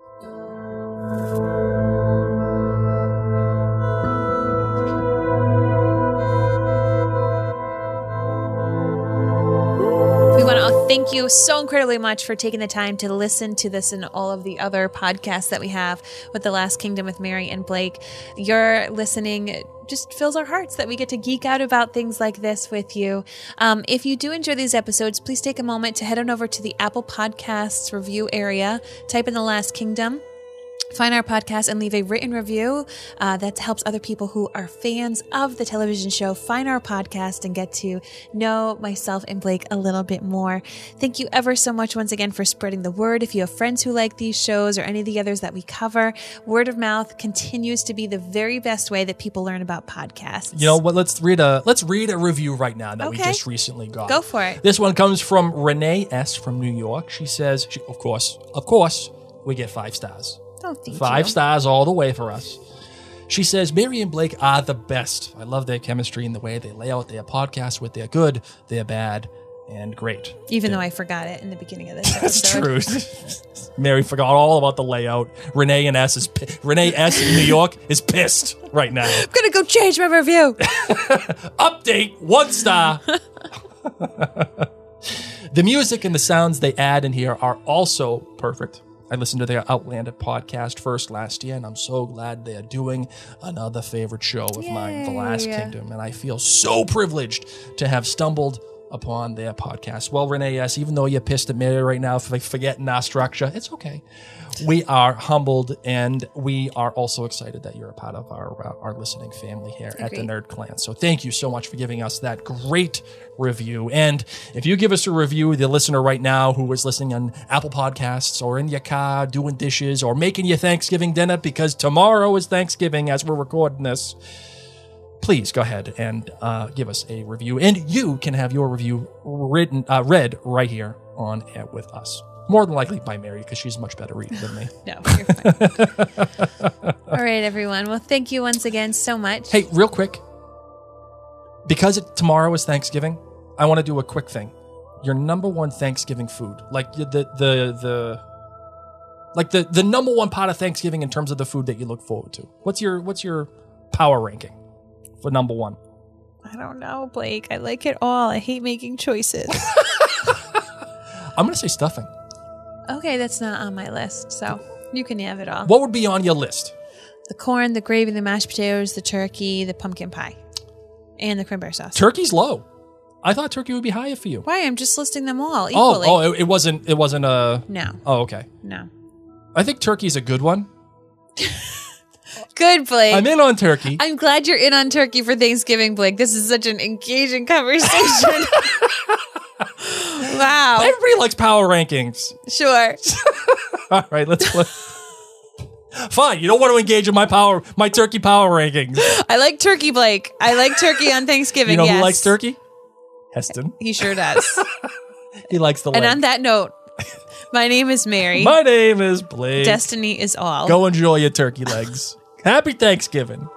Speaker 3: We want to thank you so incredibly much for taking the time to listen to this and all of the other podcasts that we have with The Last Kingdom with Mary and Blake. Your listening just fills our hearts that we get to geek out about things like this with you. Um, if you do enjoy these episodes, please take a moment to head on over to the Apple Podcasts review area, type in The Last Kingdom, find our podcast and leave a written review. Uh, that helps other people who are fans of the television show find our podcast and get to know myself and Blake a little bit more. Thank you ever so much once again for spreading the word. If you have friends who like these shows or any of the others that we cover, word of mouth continues to be the very best way that people learn about podcasts.
Speaker 4: You know what? Let's read a let's read a review right now that
Speaker 3: Okay.
Speaker 4: we just recently got.
Speaker 3: Go for it.
Speaker 4: This one comes from Renee S. from New York. She says, she, of course, of course, we get five stars.
Speaker 3: Oh, thank
Speaker 4: Five
Speaker 3: you.
Speaker 4: stars all the way for us. She says, Mary and Blake are the best. I love their chemistry and the way they lay out their podcast with their good, their bad, and great.
Speaker 3: Even though I forgot it in the beginning of this
Speaker 4: That's
Speaker 3: episode.
Speaker 4: true. Mary forgot all about the layout. Renee and S is pi- Renee S in New York is pissed right now.
Speaker 3: I'm going to go change my review.
Speaker 4: Update, one star. The music and the sounds they add in here are also perfect. I listened to their Outlander podcast first last year, and I'm so glad they are doing another favorite show of mine, The Last
Speaker 3: Yay.
Speaker 4: Kingdom. And I feel so privileged to have stumbled upon their podcast. Well, Renee, yes, even though you're pissed at Mary right now for forgetting our structure, it's okay. We are humbled, and we are also excited that you're a part of our uh, our listening family here at the
Speaker 3: Agreed.
Speaker 4: Nerd Clan. So thank you so much for giving us that great review. And if you give us a review, the listener right now who is listening on Apple Podcasts or in your car doing dishes or making your Thanksgiving dinner, because tomorrow is Thanksgiving as we're recording this, please go ahead and uh, give us a review. And you can have your review written, uh, read right here on air with us. More than likely by Mary, because she's a much better reader than me.
Speaker 3: No, you're fine. All right, everyone. Well, thank you once again so much.
Speaker 4: Hey, real quick, because it, tomorrow is Thanksgiving, I want to do a quick thing. Your number one Thanksgiving food, like the the the, the like the, the number one part of Thanksgiving in terms of the food that you look forward to. What's your what's your power ranking for number one?
Speaker 3: I don't know, Blake. I like it all. I hate making choices.
Speaker 4: I'm going to say stuffing.
Speaker 3: Okay, that's not on my list, so you can have it all.
Speaker 4: What would be on your list?
Speaker 3: The corn, the gravy, the mashed potatoes, the turkey, the pumpkin pie, and the cranberry sauce.
Speaker 4: Turkey's low. I thought turkey would be higher for you.
Speaker 3: Why? I'm just listing them all
Speaker 4: Oh,
Speaker 3: equally.
Speaker 4: oh, it, it wasn't. It wasn't a.
Speaker 3: No,
Speaker 4: Oh, okay.
Speaker 3: no.
Speaker 4: I think turkey's a good one.
Speaker 3: Good, Blake.
Speaker 4: I'm in on turkey.
Speaker 3: I'm glad you're in on turkey for Thanksgiving, Blake. This is such an engaging conversation. Wow.
Speaker 4: Everybody likes power rankings.
Speaker 3: Sure.
Speaker 4: All right, let's play. Fine. You don't want to engage in my power, my turkey power rankings.
Speaker 3: I like turkey, Blake. I like turkey on Thanksgiving.
Speaker 4: You know
Speaker 3: yes.
Speaker 4: who likes turkey? Heston.
Speaker 3: He sure does.
Speaker 4: He likes the
Speaker 3: And
Speaker 4: leg.
Speaker 3: on that note, my name is Mary.
Speaker 4: My name is Blake.
Speaker 3: Destiny is all.
Speaker 4: Go enjoy your turkey legs. Happy Thanksgiving.